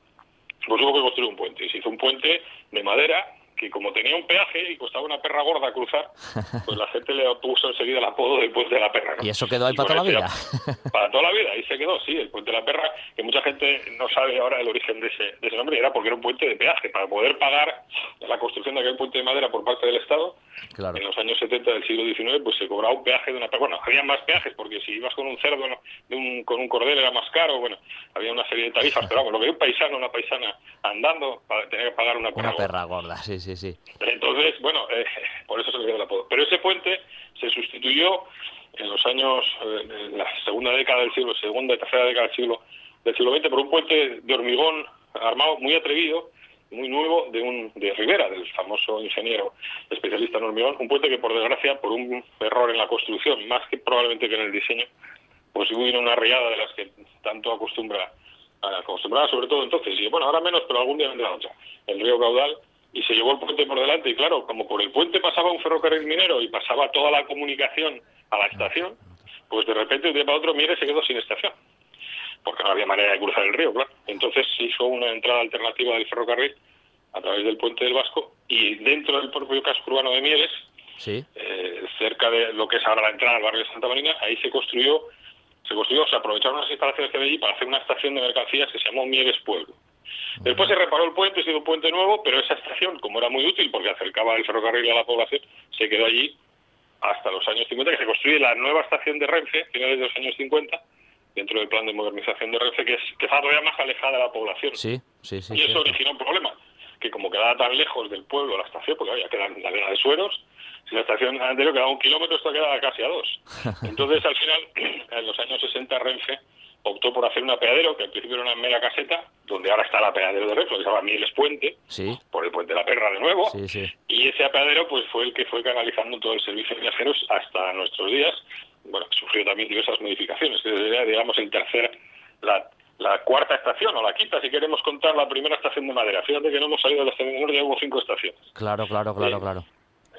pues hubo que construir un puente. Y se hizo un puente de madera, que como tenía un peaje y costaba una perra gorda cruzar, pues la gente le puso enseguida el apodo del Puente de la Perra, ¿no? ¿Y eso quedó ahí y para toda la vida? Era, para toda la vida, ahí se quedó, sí, el Puente de la Perra, que mucha gente no sabe ahora el origen de ese, de ese nombre, y era porque era un puente de peaje, para poder pagar la construcción de aquel puente de madera por parte del Estado. Claro. En los años setenta del siglo diecinueve, pues se cobraba un peaje de una perra. Bueno, había más peajes, porque si ibas con un cerdo, no, de un, con un cordel era más caro, bueno, había una serie de tarifas, pero vamos, lo que un paisano, una paisana andando, para tener que pagar una perra Una perra gorda, gorda sí, sí, sí. Entonces, bueno, eh, por eso se le quedó el apodo. Pero ese puente se sustituyó en los años, eh, en la segunda década del siglo, segunda y tercera década del siglo, del siglo veinte, por un puente de hormigón armado muy atrevido, muy nuevo, de un de Rivera, del famoso ingeniero especialista en hormigón, un puente que por desgracia, por un error en la construcción, más que probablemente que en el diseño, pues hubo una riada de las que tanto acostumbra, acostumbraba sobre todo entonces, y bueno, ahora menos, pero algún día vendrá otra, el río Caudal, y se llevó el puente por delante, y claro, como por el puente pasaba un ferrocarril minero y pasaba toda la comunicación a la estación, pues de repente de un día para otro Mieres se quedó sin estación, porque no había manera de cruzar el río, claro. Entonces se hizo una entrada alternativa del ferrocarril a través del Puente del Vasco, y dentro del propio casco urbano de Mieres, ¿sí? eh, cerca de lo que es ahora la entrada al barrio de Santa Marina, ahí se construyó, se construyó, se aprovecharon las instalaciones que había allí para hacer una estación de mercancías que se llamó Mieres Pueblo. Después se reparó el puente, se hizo un puente nuevo, pero esa estación, como era muy útil porque acercaba el ferrocarril a la población, se quedó allí hasta los años cincuenta, que se construye la nueva estación de Renfe, finales de los años cincuenta, dentro del plan de modernización de Renfe, que, es, que está todavía más alejada de la población. Sí, sí, sí. Y eso cierto. originó un problema, que como quedaba tan lejos del pueblo la estación, porque había quedado en la vena de Sueros, si la estación anterior quedaba a un kilómetro, esto quedaba casi a dos. Entonces, al final, en los años sesenta, Renfe optó por hacer un apeadero, que al principio era una mera caseta, donde ahora está el apeadero de Renfe, que se llama Mieres Puente, sí. por el Puente de la Perra de nuevo, sí, sí. Y ese apeadero pues fue el que fue canalizando todo el servicio de viajeros hasta nuestros días. Bueno, sufrió también diversas modificaciones, que sería, digamos, el tercer, la, la cuarta estación, o la quinta, si queremos contar la primera estación de madera. Fíjate que no hemos salido de la estación de norte, ya hubo cinco estaciones. Claro, claro, claro, eh, claro.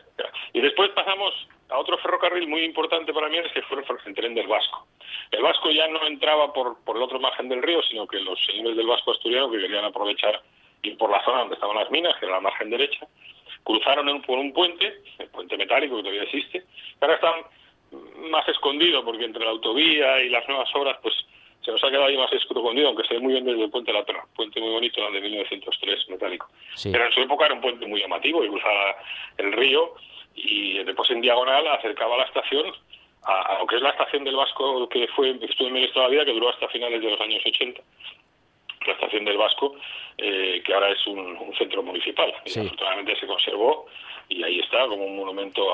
Y después pasamos a otro ferrocarril muy importante para Mieres, que fue el tren del Vasco. El Vasco ya no entraba por, por el otro margen del río, sino que los señores del Vasco asturiano, que querían aprovechar ir por la zona donde estaban las minas, que era la margen derecha, cruzaron en, por un puente, el puente metálico que todavía existe, que ahora está más escondido, porque entre la autovía y las nuevas obras, pues se nos ha quedado ahí más escondido, aunque se ve muy bien desde el Puente de la Perra, puente muy bonito, de mil novecientos tres, metálico. Sí. Pero en su época era un puente muy llamativo, y cruzaba el río, y después en diagonal acercaba la estación a, a lo que es la estación del Vasco, que fue estuvo en Mieres toda la vida, que duró hasta finales de los años ochenta, la estación del Vasco, eh, que ahora es un, un centro municipal. Sí. Y afortunadamente se conservó, y ahí está como un monumento a,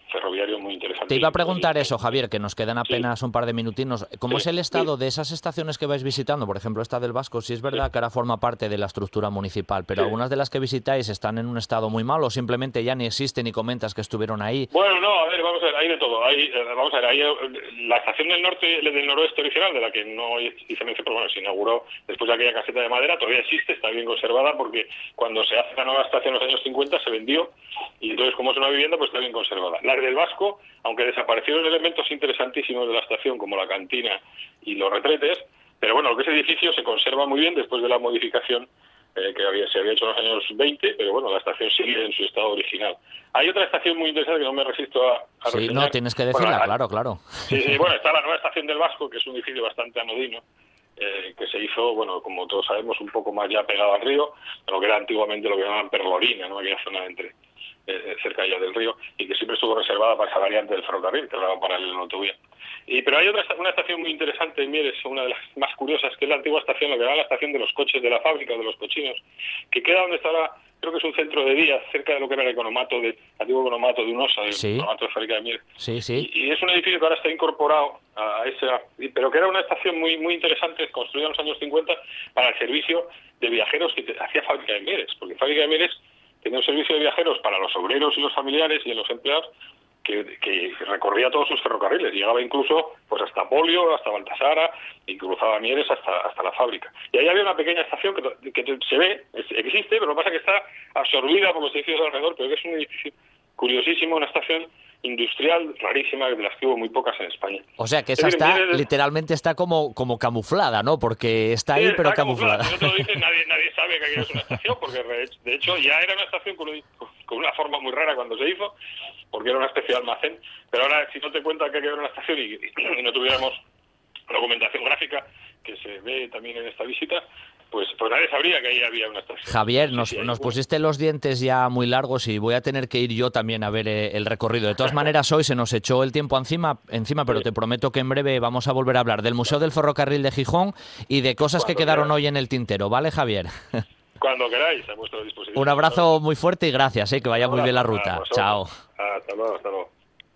ferroviario muy interesante. Te iba a preguntar eso, Javier, que nos quedan apenas sí. un par de minutinos. ¿Cómo sí, es el estado sí. de esas estaciones que vais visitando? Por ejemplo, esta del Vasco, sí es verdad sí. que ahora forma parte de la estructura municipal, pero sí. algunas de las que visitáis están en un estado muy malo o simplemente ya ni existen y comentas que estuvieron ahí. Bueno, no, a ver, vamos a ver, hay de todo. Hay, eh, vamos a ver, hay la estación del norte, del noroeste original, de la que no hice mención, pero bueno, se inauguró después de aquella caseta de madera, todavía existe, está bien conservada, porque cuando se hace la nueva estación en los años cincuenta se vendió, y entonces como es una vivienda, pues está bien conservada. La del Vasco, aunque desaparecieron elementos interesantísimos de la estación, como la cantina y los retretes, pero bueno, lo que es edificio se conserva muy bien después de la modificación eh, que había, se había hecho en los años veinte, pero bueno, la estación sigue en su estado original. Hay otra estación muy interesante que no me resisto a, a Sí, reseñar. no, tienes que decirla, bueno, claro, claro. Sí, sí, bueno, está la nueva estación del Vasco, que es un edificio bastante anodino, eh, que se hizo, bueno, como todos sabemos, un poco más ya pegado al río, lo que era antiguamente lo que llamaban Perlorina, ¿no? Aquella zona entre eh, cerca ya del río, y que siempre estuvo reservada para esa variante del ferrocarril, que era para el autovía. Y, pero hay otra una estación muy interesante en Mieres, una de las más curiosas, que es la antigua estación, lo que era la estación de los coches de la fábrica, de los cochinos, que queda donde está ahora, creo que es un centro de día, cerca de lo que era el economato, de, el antiguo economato de Unosa, del sí. economato de fábrica de Mieres. Sí, sí. Y, y es un edificio que ahora está incorporado a esa, pero que era una estación muy muy interesante, construida en los años cincuenta, para el servicio de viajeros que te, hacía fábrica de Mieres, porque fábrica de Mieres tenía un servicio de viajeros para los obreros y los familiares y los empleados, Que, que recorría todos sus ferrocarriles, llegaba incluso pues hasta Polio, hasta Baltasara, y cruzaba Mieres hasta hasta la fábrica. Y ahí había una pequeña estación que, que se ve, existe, pero lo que pasa es que está absorbida por los edificios alrededor, pero que es un edificio curiosísimo, una estación industrial rarísima, de las que hubo muy pocas en España. O sea, que esa es decir, está, Mieres, literalmente está como como camuflada, ¿no? Porque está ahí, sí, pero está camuflada. camuflada. Si no te lo dicen, nadie, nadie sabe que aquello es una estación, porque de hecho ya era una estación con, con una forma muy rara cuando se hizo, porque era una especie de almacén, pero ahora si no te cuentan que aquello era una estación y, y no tuviéramos documentación gráfica, que se ve también en esta visita, pues, pues nadie sabría que ahí había una estación. Javier, nos, sí, sí, nos bueno. pusiste los dientes ya muy largos y voy a tener que ir yo también a ver eh, el recorrido. De todas maneras, hoy se nos echó el tiempo encima, encima pero sí. te prometo que en breve vamos a volver a hablar del Museo del Ferrocarril de Gijón y de cosas Cuando que quedaron quieras. hoy en el tintero, ¿vale, Javier? Cuando queráis, a vuestra disposición. Un abrazo muy fuerte y gracias, eh, que vaya muy bien la ruta. Chao. Hasta luego, hasta luego.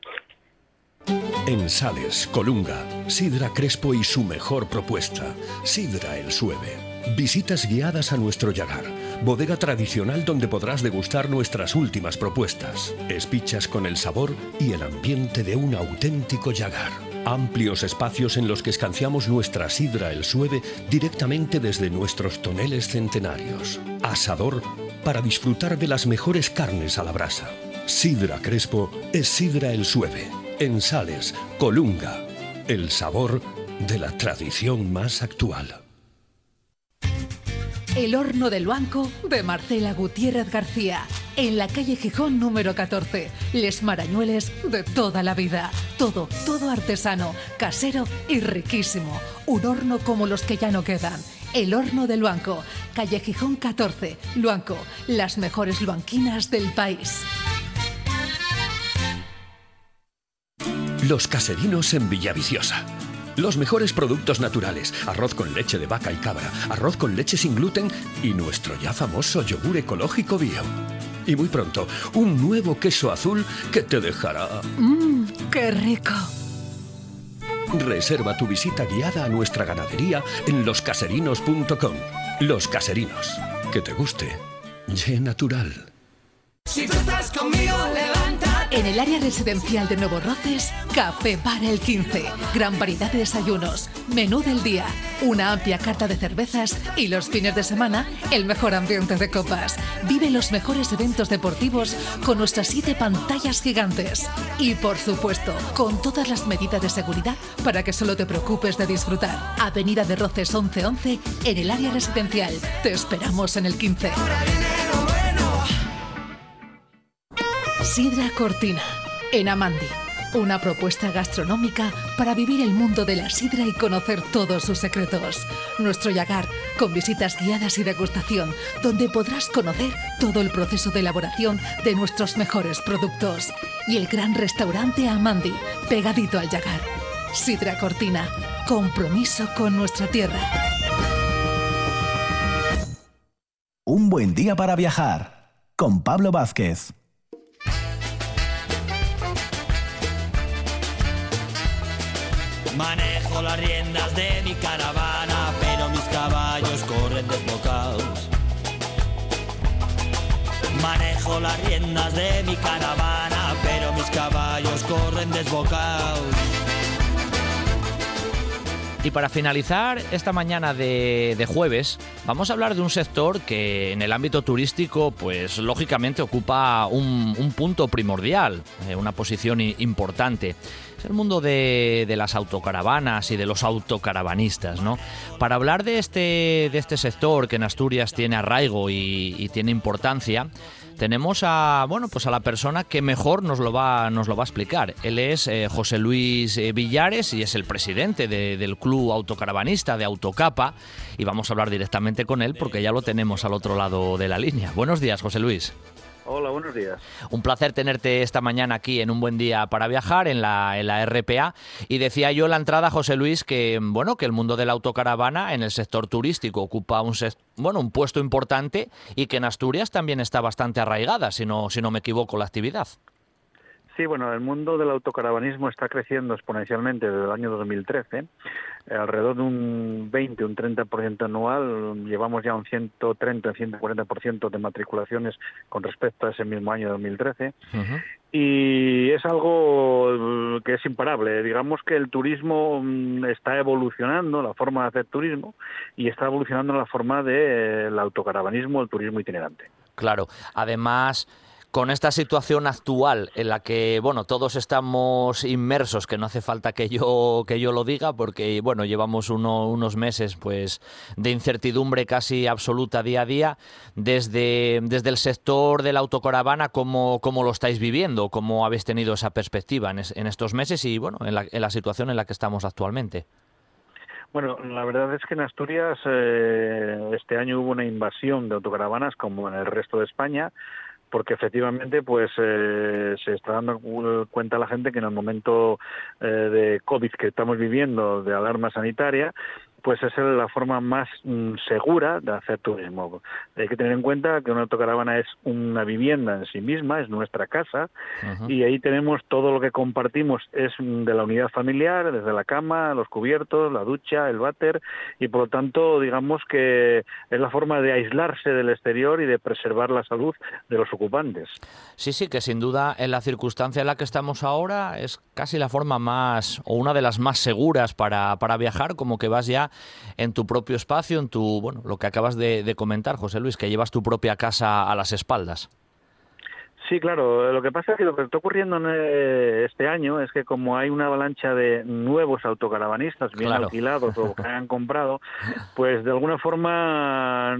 En Sales, Colunga, Sidra Crespo y su mejor propuesta, Sidra El Sueve. Visitas guiadas a nuestro Llagar, bodega tradicional donde podrás degustar nuestras últimas propuestas. Espichas con el sabor y el ambiente de un auténtico Llagar. Amplios espacios en los que escanciamos nuestra sidra El Sueve directamente desde nuestros toneles centenarios. Asador para disfrutar de las mejores carnes a la brasa. Sidra Crespo es Sidra El Sueve. En Sales, Colunga, el sabor de la tradición más actual. El Horno del Luanco de Marcela Gutiérrez García. En la calle Gijón número catorce. Les Marañueles de toda la vida. Todo, todo artesano, casero y riquísimo. Un horno como los que ya no quedan. El Horno del Luanco. Calle Gijón catorce. Luanco. Las mejores luanquinas del país. Los Caserinos en Villaviciosa. Los mejores productos naturales, arroz con leche de vaca y cabra, arroz con leche sin gluten y nuestro ya famoso yogur ecológico bio. Y muy pronto, un nuevo queso azul que te dejará... ¡Mmm, qué rico! Reserva tu visita guiada a nuestra ganadería en los caserinos punto com. Los Caserinos. Que te guste. Ye natural. Si tú estás conmigo, levántate. En el área residencial de Nuevo Roces, Café Bar El quince. Gran variedad de desayunos, menú del día, una amplia carta de cervezas y los fines de semana, el mejor ambiente de copas. Vive los mejores eventos deportivos con nuestras siete pantallas gigantes. Y por supuesto, con todas las medidas de seguridad para que solo te preocupes de disfrutar. Avenida de Roces once once en el área residencial. Te esperamos en el quince. Sidra Cortina, en Amandi. Una propuesta gastronómica para vivir el mundo de la sidra y conocer todos sus secretos. Nuestro Llagar, con visitas guiadas y degustación, donde podrás conocer todo el proceso de elaboración de nuestros mejores productos. Y el gran restaurante Amandi, pegadito al Llagar. Sidra Cortina, compromiso con nuestra tierra. Un buen día para viajar, con Pablo Vázquez. Manejo las riendas de mi caravana, pero mis caballos corren desbocados. Manejo las riendas de mi caravana, pero mis caballos corren desbocados. Y para finalizar esta mañana de, de jueves, vamos a hablar de un sector que en el ámbito turístico, pues lógicamente ocupa un, un punto primordial, eh, una posición importante. Es el mundo de, de las autocaravanas y de los autocaravanistas, ¿no? Para hablar de este, de este sector que en Asturias tiene arraigo y, y tiene importancia, tenemos a, bueno, pues a la persona que mejor nos lo va, nos lo va a explicar. Él es eh, José Luis eh, Villares y es el presidente de, del Club Autocaravanista de Autocapa, y vamos a hablar directamente con él porque ya lo tenemos al otro lado de la línea. Buenos días, José Luis. Hola, buenos días. Un placer tenerte esta mañana aquí en Un Buen Día para Viajar, en la, en la R P A. Y decía yo en la entrada, José Luis, que bueno, que el mundo de la autocaravana en el sector turístico ocupa un, bueno, un puesto importante y que en Asturias también está bastante arraigada, si no, si no me equivoco, la actividad. Sí, bueno, el mundo del autocaravanismo está creciendo exponencialmente desde el año dos mil trece. Eh, alrededor de un veinte, un treinta por ciento anual. Llevamos ya un ciento treinta, ciento cuarenta por ciento de matriculaciones con respecto a ese mismo año dos mil trece. Uh-huh. Y es algo que es imparable. Digamos que el turismo está evolucionando, la forma de hacer turismo, y está evolucionando la forma del autocaravanismo, el turismo itinerante. Claro, además, con esta situación actual en la que, bueno, todos estamos inmersos, que no hace falta que yo que yo lo diga, porque, bueno, llevamos uno, unos meses, pues, de incertidumbre casi absoluta día a día. Desde, desde el sector de la autocaravana, ¿cómo, cómo lo estáis viviendo? ¿Cómo habéis tenido esa perspectiva en, es, en estos meses y, bueno, en la, en la situación en la que estamos actualmente? Bueno, la verdad es que en Asturias eh, este año hubo una invasión de autocaravanas como en el resto de España, porque efectivamente pues eh, se está dando cuenta la gente que en el momento eh, de COVID que estamos viviendo, de alarma sanitaria, pues es la forma más mm, segura de hacer turismo. Hay que tener en cuenta que una autocaravana es una vivienda en sí misma, es nuestra casa, uh-huh. y ahí tenemos todo lo que compartimos, es de la unidad familiar, desde la cama, los cubiertos, la ducha, el váter, y por lo tanto, digamos que es la forma de aislarse del exterior y de preservar la salud de los ocupantes. Sí, sí, que sin duda en la circunstancia en la que estamos ahora es casi la forma más, o una de las más seguras para, para viajar, como que vas ya en tu propio espacio, en tu, bueno, lo que acabas de, de comentar, José Luis, que llevas tu propia casa a las espaldas. Sí, claro. Lo que pasa es que lo que está ocurriendo en este año es que como hay una avalancha de nuevos autocaravanistas bien claro. alquilados o que han comprado, pues de alguna forma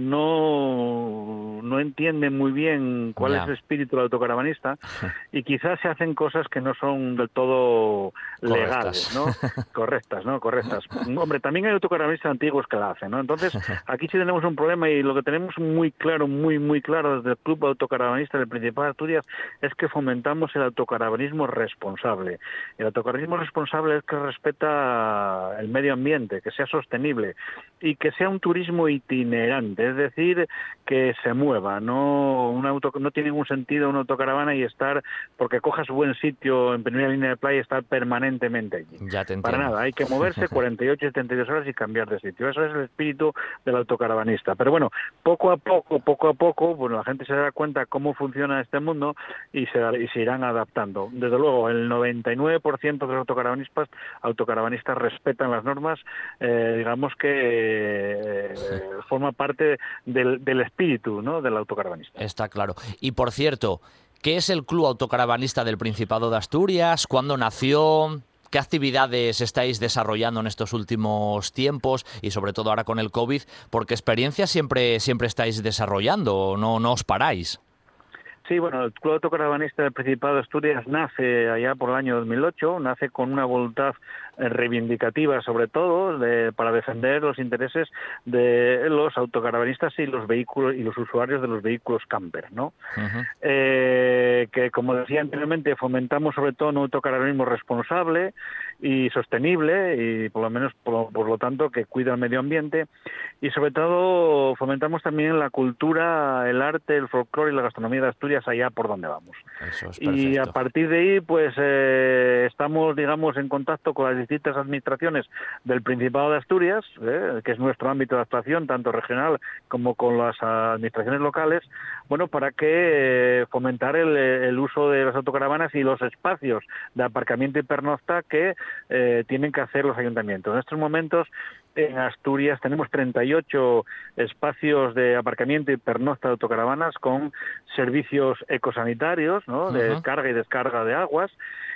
no, no entienden muy bien cuál ya. es el espíritu del autocaravanista y quizás se hacen cosas que no son del todo legales, ¿no? Correctas, ¿no? Correctas. Hombre, también hay autocaravanistas antiguos que la hacen, ¿no? Entonces, aquí sí tenemos un problema y lo que tenemos muy claro, muy, muy claro desde el Club Autocaravanista del Principado de Asturias es que fomentamos el autocaravanismo responsable. El autocaravanismo responsable es que respeta el medio ambiente, que sea sostenible y que sea un turismo itinerante, es decir, que se mueva. No, un auto, no tiene ningún sentido una autocaravana y estar, porque cojas buen sitio en primera línea de playa, estar permanentemente allí. Ya te entiendo. Para nada, hay que moverse cuarenta y ocho, setenta y dos horas y cambiar de sitio. Eso es el espíritu del autocaravanista. Pero bueno, poco a poco, poco a poco, bueno, la gente se dará cuenta cómo funciona este mundo y se, y se irán adaptando. Desde luego, el noventa y nueve por ciento de los autocaravanistas, autocaravanistas respetan las normas, eh, digamos que eh, forma parte del, del espíritu, ¿no?, del autocaravanista. Está claro. Y por cierto, ¿qué es el Club Autocaravanista del Principado de Asturias? ¿Cuándo nació? ¿Qué actividades estáis desarrollando en estos últimos tiempos y sobre todo ahora con el COVID? Porque experiencias siempre, siempre estáis desarrollando, no, no os paráis. Sí, bueno, el Club Autocaravanista del Principado de Asturias nace allá por el año dos mil ocho, nace con una voluntad reivindicativa sobre todo de, para defender los intereses de los autocaravanistas y los vehículos y los usuarios de los vehículos camper, ¿no? Uh-huh. Eh, que como decía anteriormente fomentamos sobre todo un autocaravanismo responsable y sostenible y por lo menos por, por lo tanto que cuida el medio ambiente, y sobre todo fomentamos también la cultura, el arte, el folclore y la gastronomía de Asturias allá por donde vamos. Eso es y a partir de ahí pues eh, estamos digamos en contacto con las distintas administraciones del Principado de Asturias, eh, que es nuestro ámbito de actuación tanto regional como con las administraciones locales, bueno, para que eh, fomentar el, el uso de las autocaravanas y los espacios de aparcamiento y pernocta que eh, tienen que hacer los ayuntamientos. En estos momentos en Asturias tenemos treinta y ocho espacios de aparcamiento y pernocta de autocaravanas con servicios ecosanitarios, ¿no? De uh-huh. carga y descarga de aguas.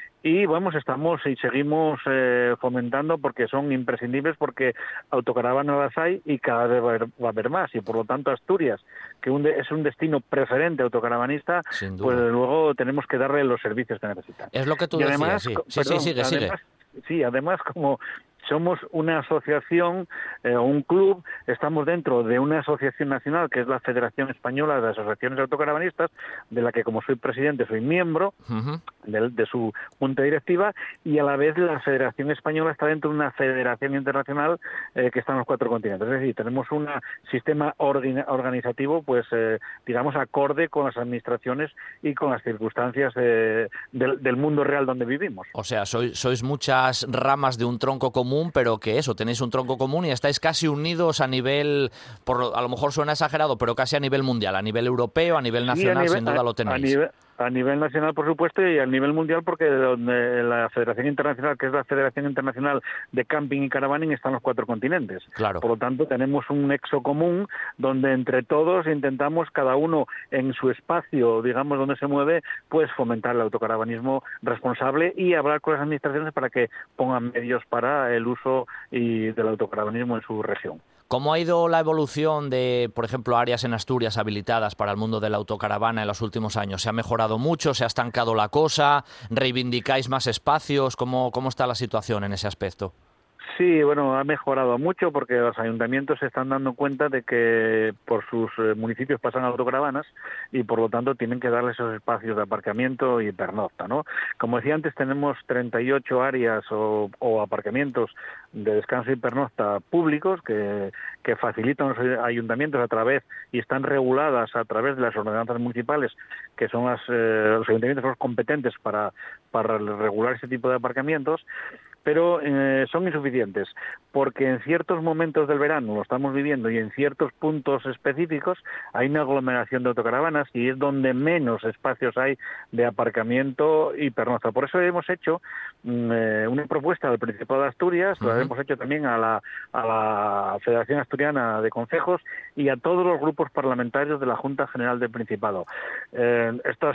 Y vamos, estamos y seguimos eh, fomentando porque son imprescindibles, porque autocaravanas las hay y cada vez va a haber, va a haber más, y por lo tanto Asturias, que un de, es un destino preferente autocaravanista, pues luego tenemos que darle los servicios que necesitan. Es lo que tú y decías, además, sí, sí, perdón, sí, sigue, además, sigue. Sí, además como somos una asociación, eh, un club, estamos dentro de una asociación nacional que es la Federación Española de Asociaciones Autocaravanistas, de la que como soy presidente soy miembro uh-huh. de, de su junta directiva, y a la vez la Federación Española está dentro de una federación internacional eh, que está en los cuatro continentes. Es decir, tenemos un sistema orga- organizativo, pues eh, digamos, acorde con las administraciones y con las circunstancias eh, del, del mundo real donde vivimos. O sea, sois, sois muchas ramas de un tronco común, pero que eso, tenéis un tronco común y estáis casi unidos a nivel, por a lo mejor suena exagerado, pero casi a nivel mundial, a nivel europeo, a nivel nacional, sí, a nivel, sin duda a, lo tenéis. A nivel, a nivel nacional, por supuesto, y a nivel mundial, porque donde la Federación Internacional, que es la Federación Internacional de Camping y Caravaning, están los cuatro continentes. Claro. Por lo tanto, tenemos un nexo común donde entre todos intentamos, cada uno en su espacio, digamos, donde se mueve, pues fomentar el autocaravanismo responsable y hablar con las administraciones para que pongan medios para el uso y del autocaravanismo en su región. ¿Cómo ha ido la evolución de, por ejemplo, áreas en Asturias habilitadas para el mundo de la autocaravana en los últimos años? ¿Se ha mejorado mucho? ¿Se ha estancado la cosa? ¿Reivindicáis más espacios? ¿Cómo, cómo está la situación en ese aspecto? Sí, bueno, ha mejorado mucho porque los ayuntamientos se están dando cuenta de que por sus municipios pasan autocaravanas y por lo tanto tienen que darle esos espacios de aparcamiento y pernocta, ¿no? Como decía antes, tenemos treinta y ocho áreas o, o aparcamientos de descanso y pernocta públicos que, que facilitan los ayuntamientos a través y están reguladas a través de las ordenanzas municipales, que son las, eh, los ayuntamientos son los competentes para, para regular ese tipo de aparcamientos. Pero eh, son insuficientes, porque en ciertos momentos del verano, lo estamos viviendo, y en ciertos puntos específicos hay una aglomeración de autocaravanas y es donde menos espacios hay de aparcamiento y pernocta. Por eso hemos hecho eh, una propuesta al Principado de Asturias, uh-huh. la hemos hecho también a la, a la Federación Asturiana de Concejos y a todos los grupos parlamentarios de la Junta General del Principado. Eh, estas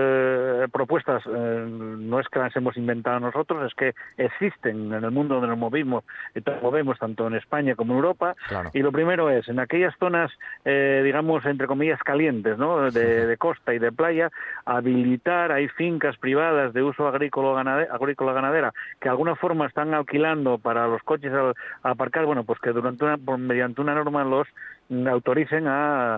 eh, propuestas eh, no es que las hemos inventado nosotros, es que existen en el mundo donde nos movimos, movemos tanto en España como en Europa, claro. Y lo primero es, en aquellas zonas, eh, digamos, entre comillas, calientes, ¿no? De, de costa y de playa, habilitar, hay fincas privadas de uso agrícola-ganadera que de alguna forma están alquilando para los coches a, a aparcar, bueno, pues que durante una, por, mediante una norma los autoricen a,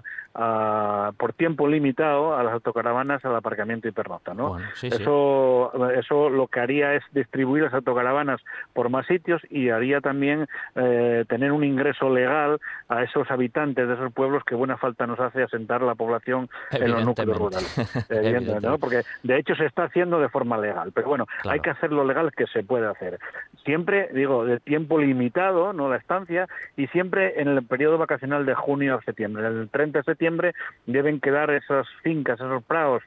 a por tiempo limitado a las autocaravanas al aparcamiento y pernocta, ¿no? Bueno, sí, eso, sí. eso lo que haría es distribuir las autocaravanas por más sitios y haría también eh, tener un ingreso legal a esos habitantes de esos pueblos que buena falta nos hace asentar la población en los núcleos rurales. Evidentemente, ¿no? Porque de hecho se está haciendo de forma legal, pero bueno, claro. Hay que hacer lo legal que se puede hacer. Siempre, digo, de tiempo limitado, no la estancia, y siempre en el periodo vacacional de junio a septiembre. El treinta de septiembre deben quedar esas fincas, esos prados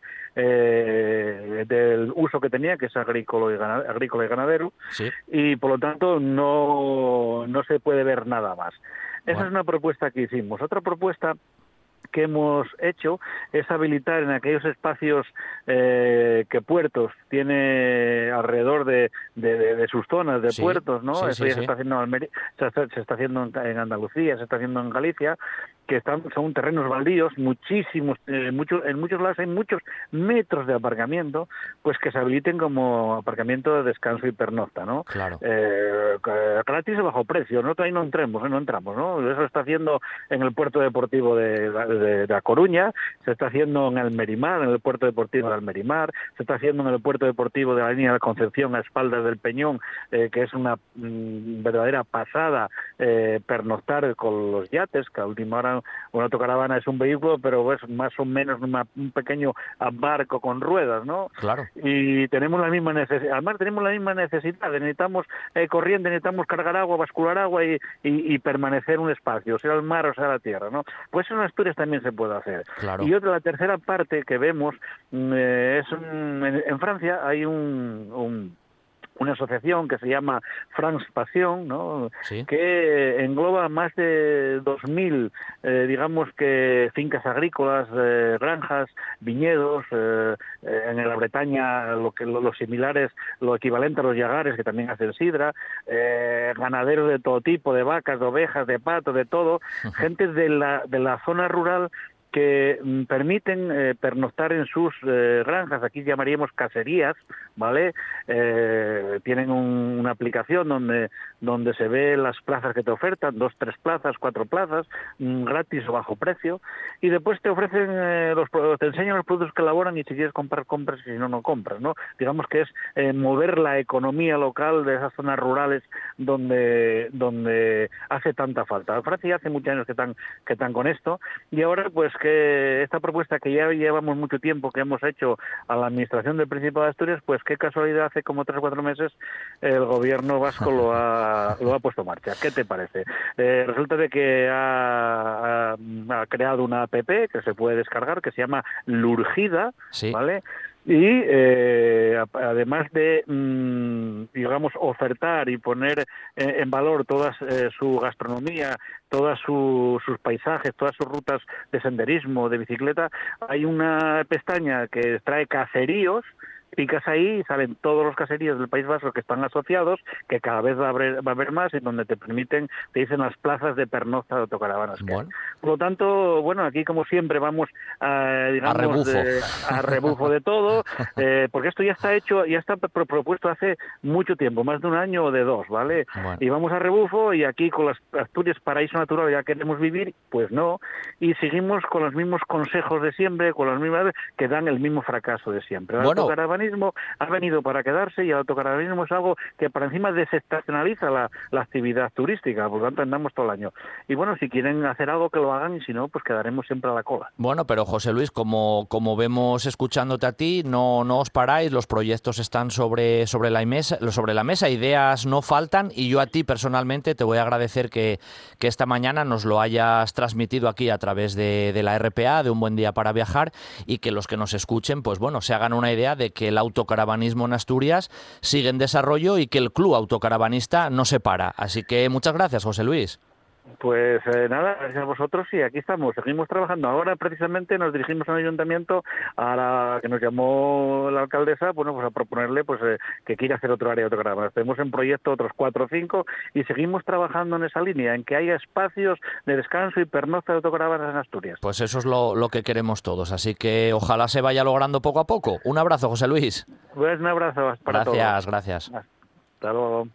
eh, del uso que tenía, que es agrícola y ganadero, agrícola y, ganadero sí. Y por lo tanto no, no se puede ver nada más. Esa bueno. es una propuesta que hicimos. Otra propuesta que hemos hecho es habilitar en aquellos espacios eh, que Puertos tiene alrededor de, de, de, de sus zonas de sí, puertos, ¿no? Sí, Eso sí, ya sí. se está haciendo en Almería, se está, se está haciendo en Andalucía, se está haciendo en Galicia, que están, son terrenos baldíos, muchísimos, eh, muchos, en muchos lados hay muchos metros de aparcamiento, pues que se habiliten como aparcamiento de descanso y pernocta, ¿no? Claro. Eh, gratis o bajo precio, ¿no? Ahí no entremos, ¿eh? no entramos, ¿no? Eso se está haciendo en el puerto deportivo de, de, de A Coruña, se está haciendo en el Merimar, en el puerto deportivo del Merimar, se está haciendo en el puerto deportivo de la línea de Concepción a espaldas del Peñón, eh, que es una mm, verdadera pasada eh, pernoctar con los yates, que a última hora una autocaravana es un vehículo, pero es más o menos una, un pequeño barco con ruedas, ¿no? Claro. Y tenemos la misma necesidad, además tenemos la misma necesidad, necesitamos eh, corriente, necesitamos cargar agua, bascular agua y, y, y permanecer un espacio, sea el mar o sea la tierra, ¿no? Pues en Asturias también se puede hacer. Claro. Y otra, la tercera parte que vemos eh, es un, en, en Francia hay un, un una asociación que se llama France Passion, ¿no? Sí. Que engloba más de dos mil, eh, digamos que fincas agrícolas, eh, granjas, viñedos, eh, eh, en la Bretaña lo que lo, los similares, lo equivalente a los yagares que también hacen sidra, eh, ganaderos de todo tipo, de vacas, de ovejas, de patos, de todo, uh-huh. gente de la de la zona rural que mm, permiten eh, pernoctar en sus eh, granjas, aquí llamaríamos caserías, ¿vale? Eh, tienen un, una aplicación donde donde se ve las plazas que te ofertan, dos, tres plazas, cuatro plazas, mm, gratis o bajo precio, y después te ofrecen, eh, los te enseñan los productos que elaboran y si quieres comprar, compras, y si no, no compras, ¿no? Digamos que es eh, mover la economía local de esas zonas rurales donde donde hace tanta falta. Francia hace muchos años que están, que están con esto, y ahora pues que esta propuesta que ya llevamos mucho tiempo que hemos hecho a la Administración del Principado de Asturias, pues qué casualidad, hace como tres o cuatro meses el gobierno vasco lo ha, lo ha puesto en marcha. ¿Qué te parece? Eh, resulta de que ha, ha, ha creado una app que se puede descargar que se llama Lurgida, sí. ¿vale? Y eh, además de, mmm, digamos, ofertar y poner eh, en valor toda eh, su gastronomía, todos su, sus paisajes, todas sus rutas de senderismo, de bicicleta, hay una pestaña que trae caseríos. Picas ahí y salen todos los caseríos del País Vasco que están asociados, que cada vez va a haber, va a haber más, y donde te permiten, te dicen las plazas de pernocta de autocaravanas. Bueno. Por lo tanto, bueno, aquí como siempre vamos a, digamos, a rebufo de, a rebufo de todo, eh, porque esto ya está hecho, ya está pro propuesto hace mucho tiempo, más de un año o de dos, ¿vale? Bueno. Y vamos a rebufo, y aquí con las Asturias paraíso natural ya queremos vivir, pues no, y seguimos con los mismos consejos de siempre, con las mismas que dan el mismo fracaso de siempre. El bueno. autocaravanismo ha venido para quedarse, y el autocaravanismo es algo que para encima desestacionaliza la, la actividad turística, por lo tanto andamos todo el año. Y bueno, si quieren hacer algo que lo hagan, y si no, pues quedaremos siempre a la cola. Bueno, pero José Luis, como, como vemos escuchándote a ti, no, no os paráis, los proyectos están sobre, sobre, la mesa, sobre la mesa, ideas no faltan, y yo a ti personalmente te voy a agradecer que, que esta mañana nos lo hayas transmitido aquí a través de, de la R P A, de Un Buen Día para Viajar, y que los que nos escuchen, pues bueno, se hagan una idea de que el autocaravanismo en Asturias sigue en desarrollo y que el club autocaravanista no se para. Así que muchas gracias, José Luis. Pues eh, nada, gracias a vosotros, y aquí estamos, seguimos trabajando. Ahora precisamente nos dirigimos al ayuntamiento, a la que nos llamó la alcaldesa, bueno, pues a proponerle pues eh, que quiere hacer otro área de autocaravanas. Tenemos en proyecto otros cuatro o cinco, y seguimos trabajando en esa línea, en que haya espacios de descanso y pernocta de autocaravanas en Asturias. Pues eso es lo, lo que queremos todos, así que ojalá se vaya logrando poco a poco. Un abrazo, José Luis. Pues un abrazo para todos. Gracias, gracias. Hasta luego.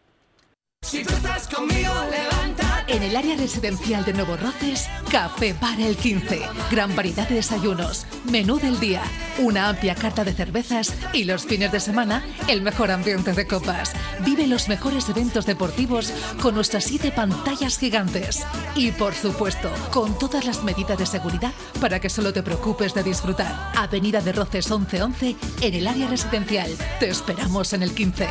Si tú estás conmigo, levántate. En el área residencial de Nuevo Roces, Café Bar El quince. Gran variedad de desayunos, menú del día, una amplia carta de cervezas, y los fines de semana, el mejor ambiente de copas. Vive los mejores eventos deportivos con nuestras siete pantallas gigantes. Y por supuesto, con todas las medidas de seguridad para que solo te preocupes de disfrutar. Avenida de Roces once once, en el área residencial. Te esperamos en el quince.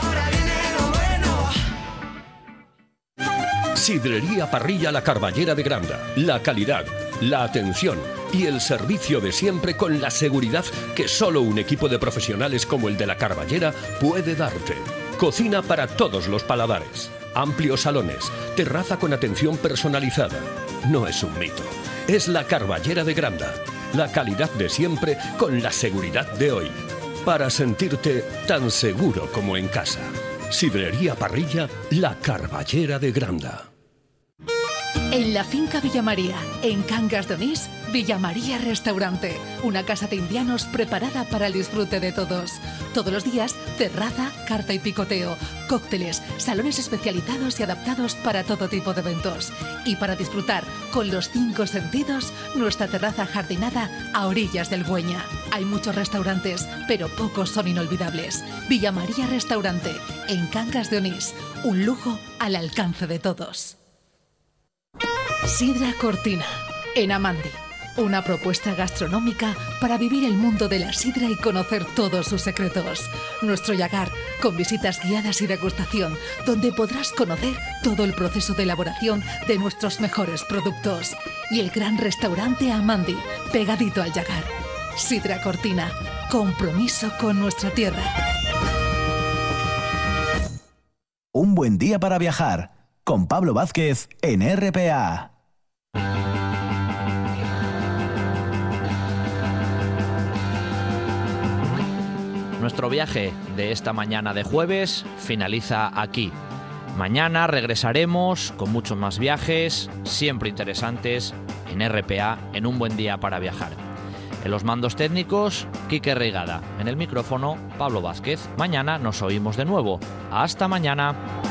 Sidrería Parrilla La Carballera de Granda. La calidad, la atención y el servicio de siempre, con la seguridad que solo un equipo de profesionales como el de La Carballera puede darte. Cocina para todos los paladares. Amplios salones. Terraza con atención personalizada. No es un mito. Es La Carballera de Granda. La calidad de siempre con la seguridad de hoy. Para sentirte tan seguro como en casa. Sidrería Parrilla La Carballera de Granda. En la finca Villa María, en Cangas de Onís, Villa María Restaurante, una casa de indianos preparada para el disfrute de todos. Todos los días, terraza, carta y picoteo, cócteles, salones especializados y adaptados para todo tipo de eventos. Y para disfrutar con los cinco sentidos, nuestra terraza jardinada a orillas del Güeña. Hay muchos restaurantes, pero pocos son inolvidables. Villa María Restaurante, en Cangas de Onís, un lujo al alcance de todos. Sidra Cortina, en Amandi. Una propuesta gastronómica para vivir el mundo de la sidra y conocer todos sus secretos. Nuestro Yagar, con visitas guiadas y degustación, donde podrás conocer todo el proceso de elaboración de nuestros mejores productos. Y el gran restaurante Amandi, pegadito al Yagar. Sidra Cortina, compromiso con nuestra tierra. Un buen día para viajar, con Pablo Vázquez en R P A. Nuestro viaje de esta mañana de jueves finaliza aquí. Mañana regresaremos con muchos más viajes, siempre interesantes, en R P A, en Un Buen Día para Viajar. En los mandos técnicos, Quique Reigada. En el micrófono, Pablo Vázquez. Mañana nos oímos de nuevo. ¡Hasta mañana!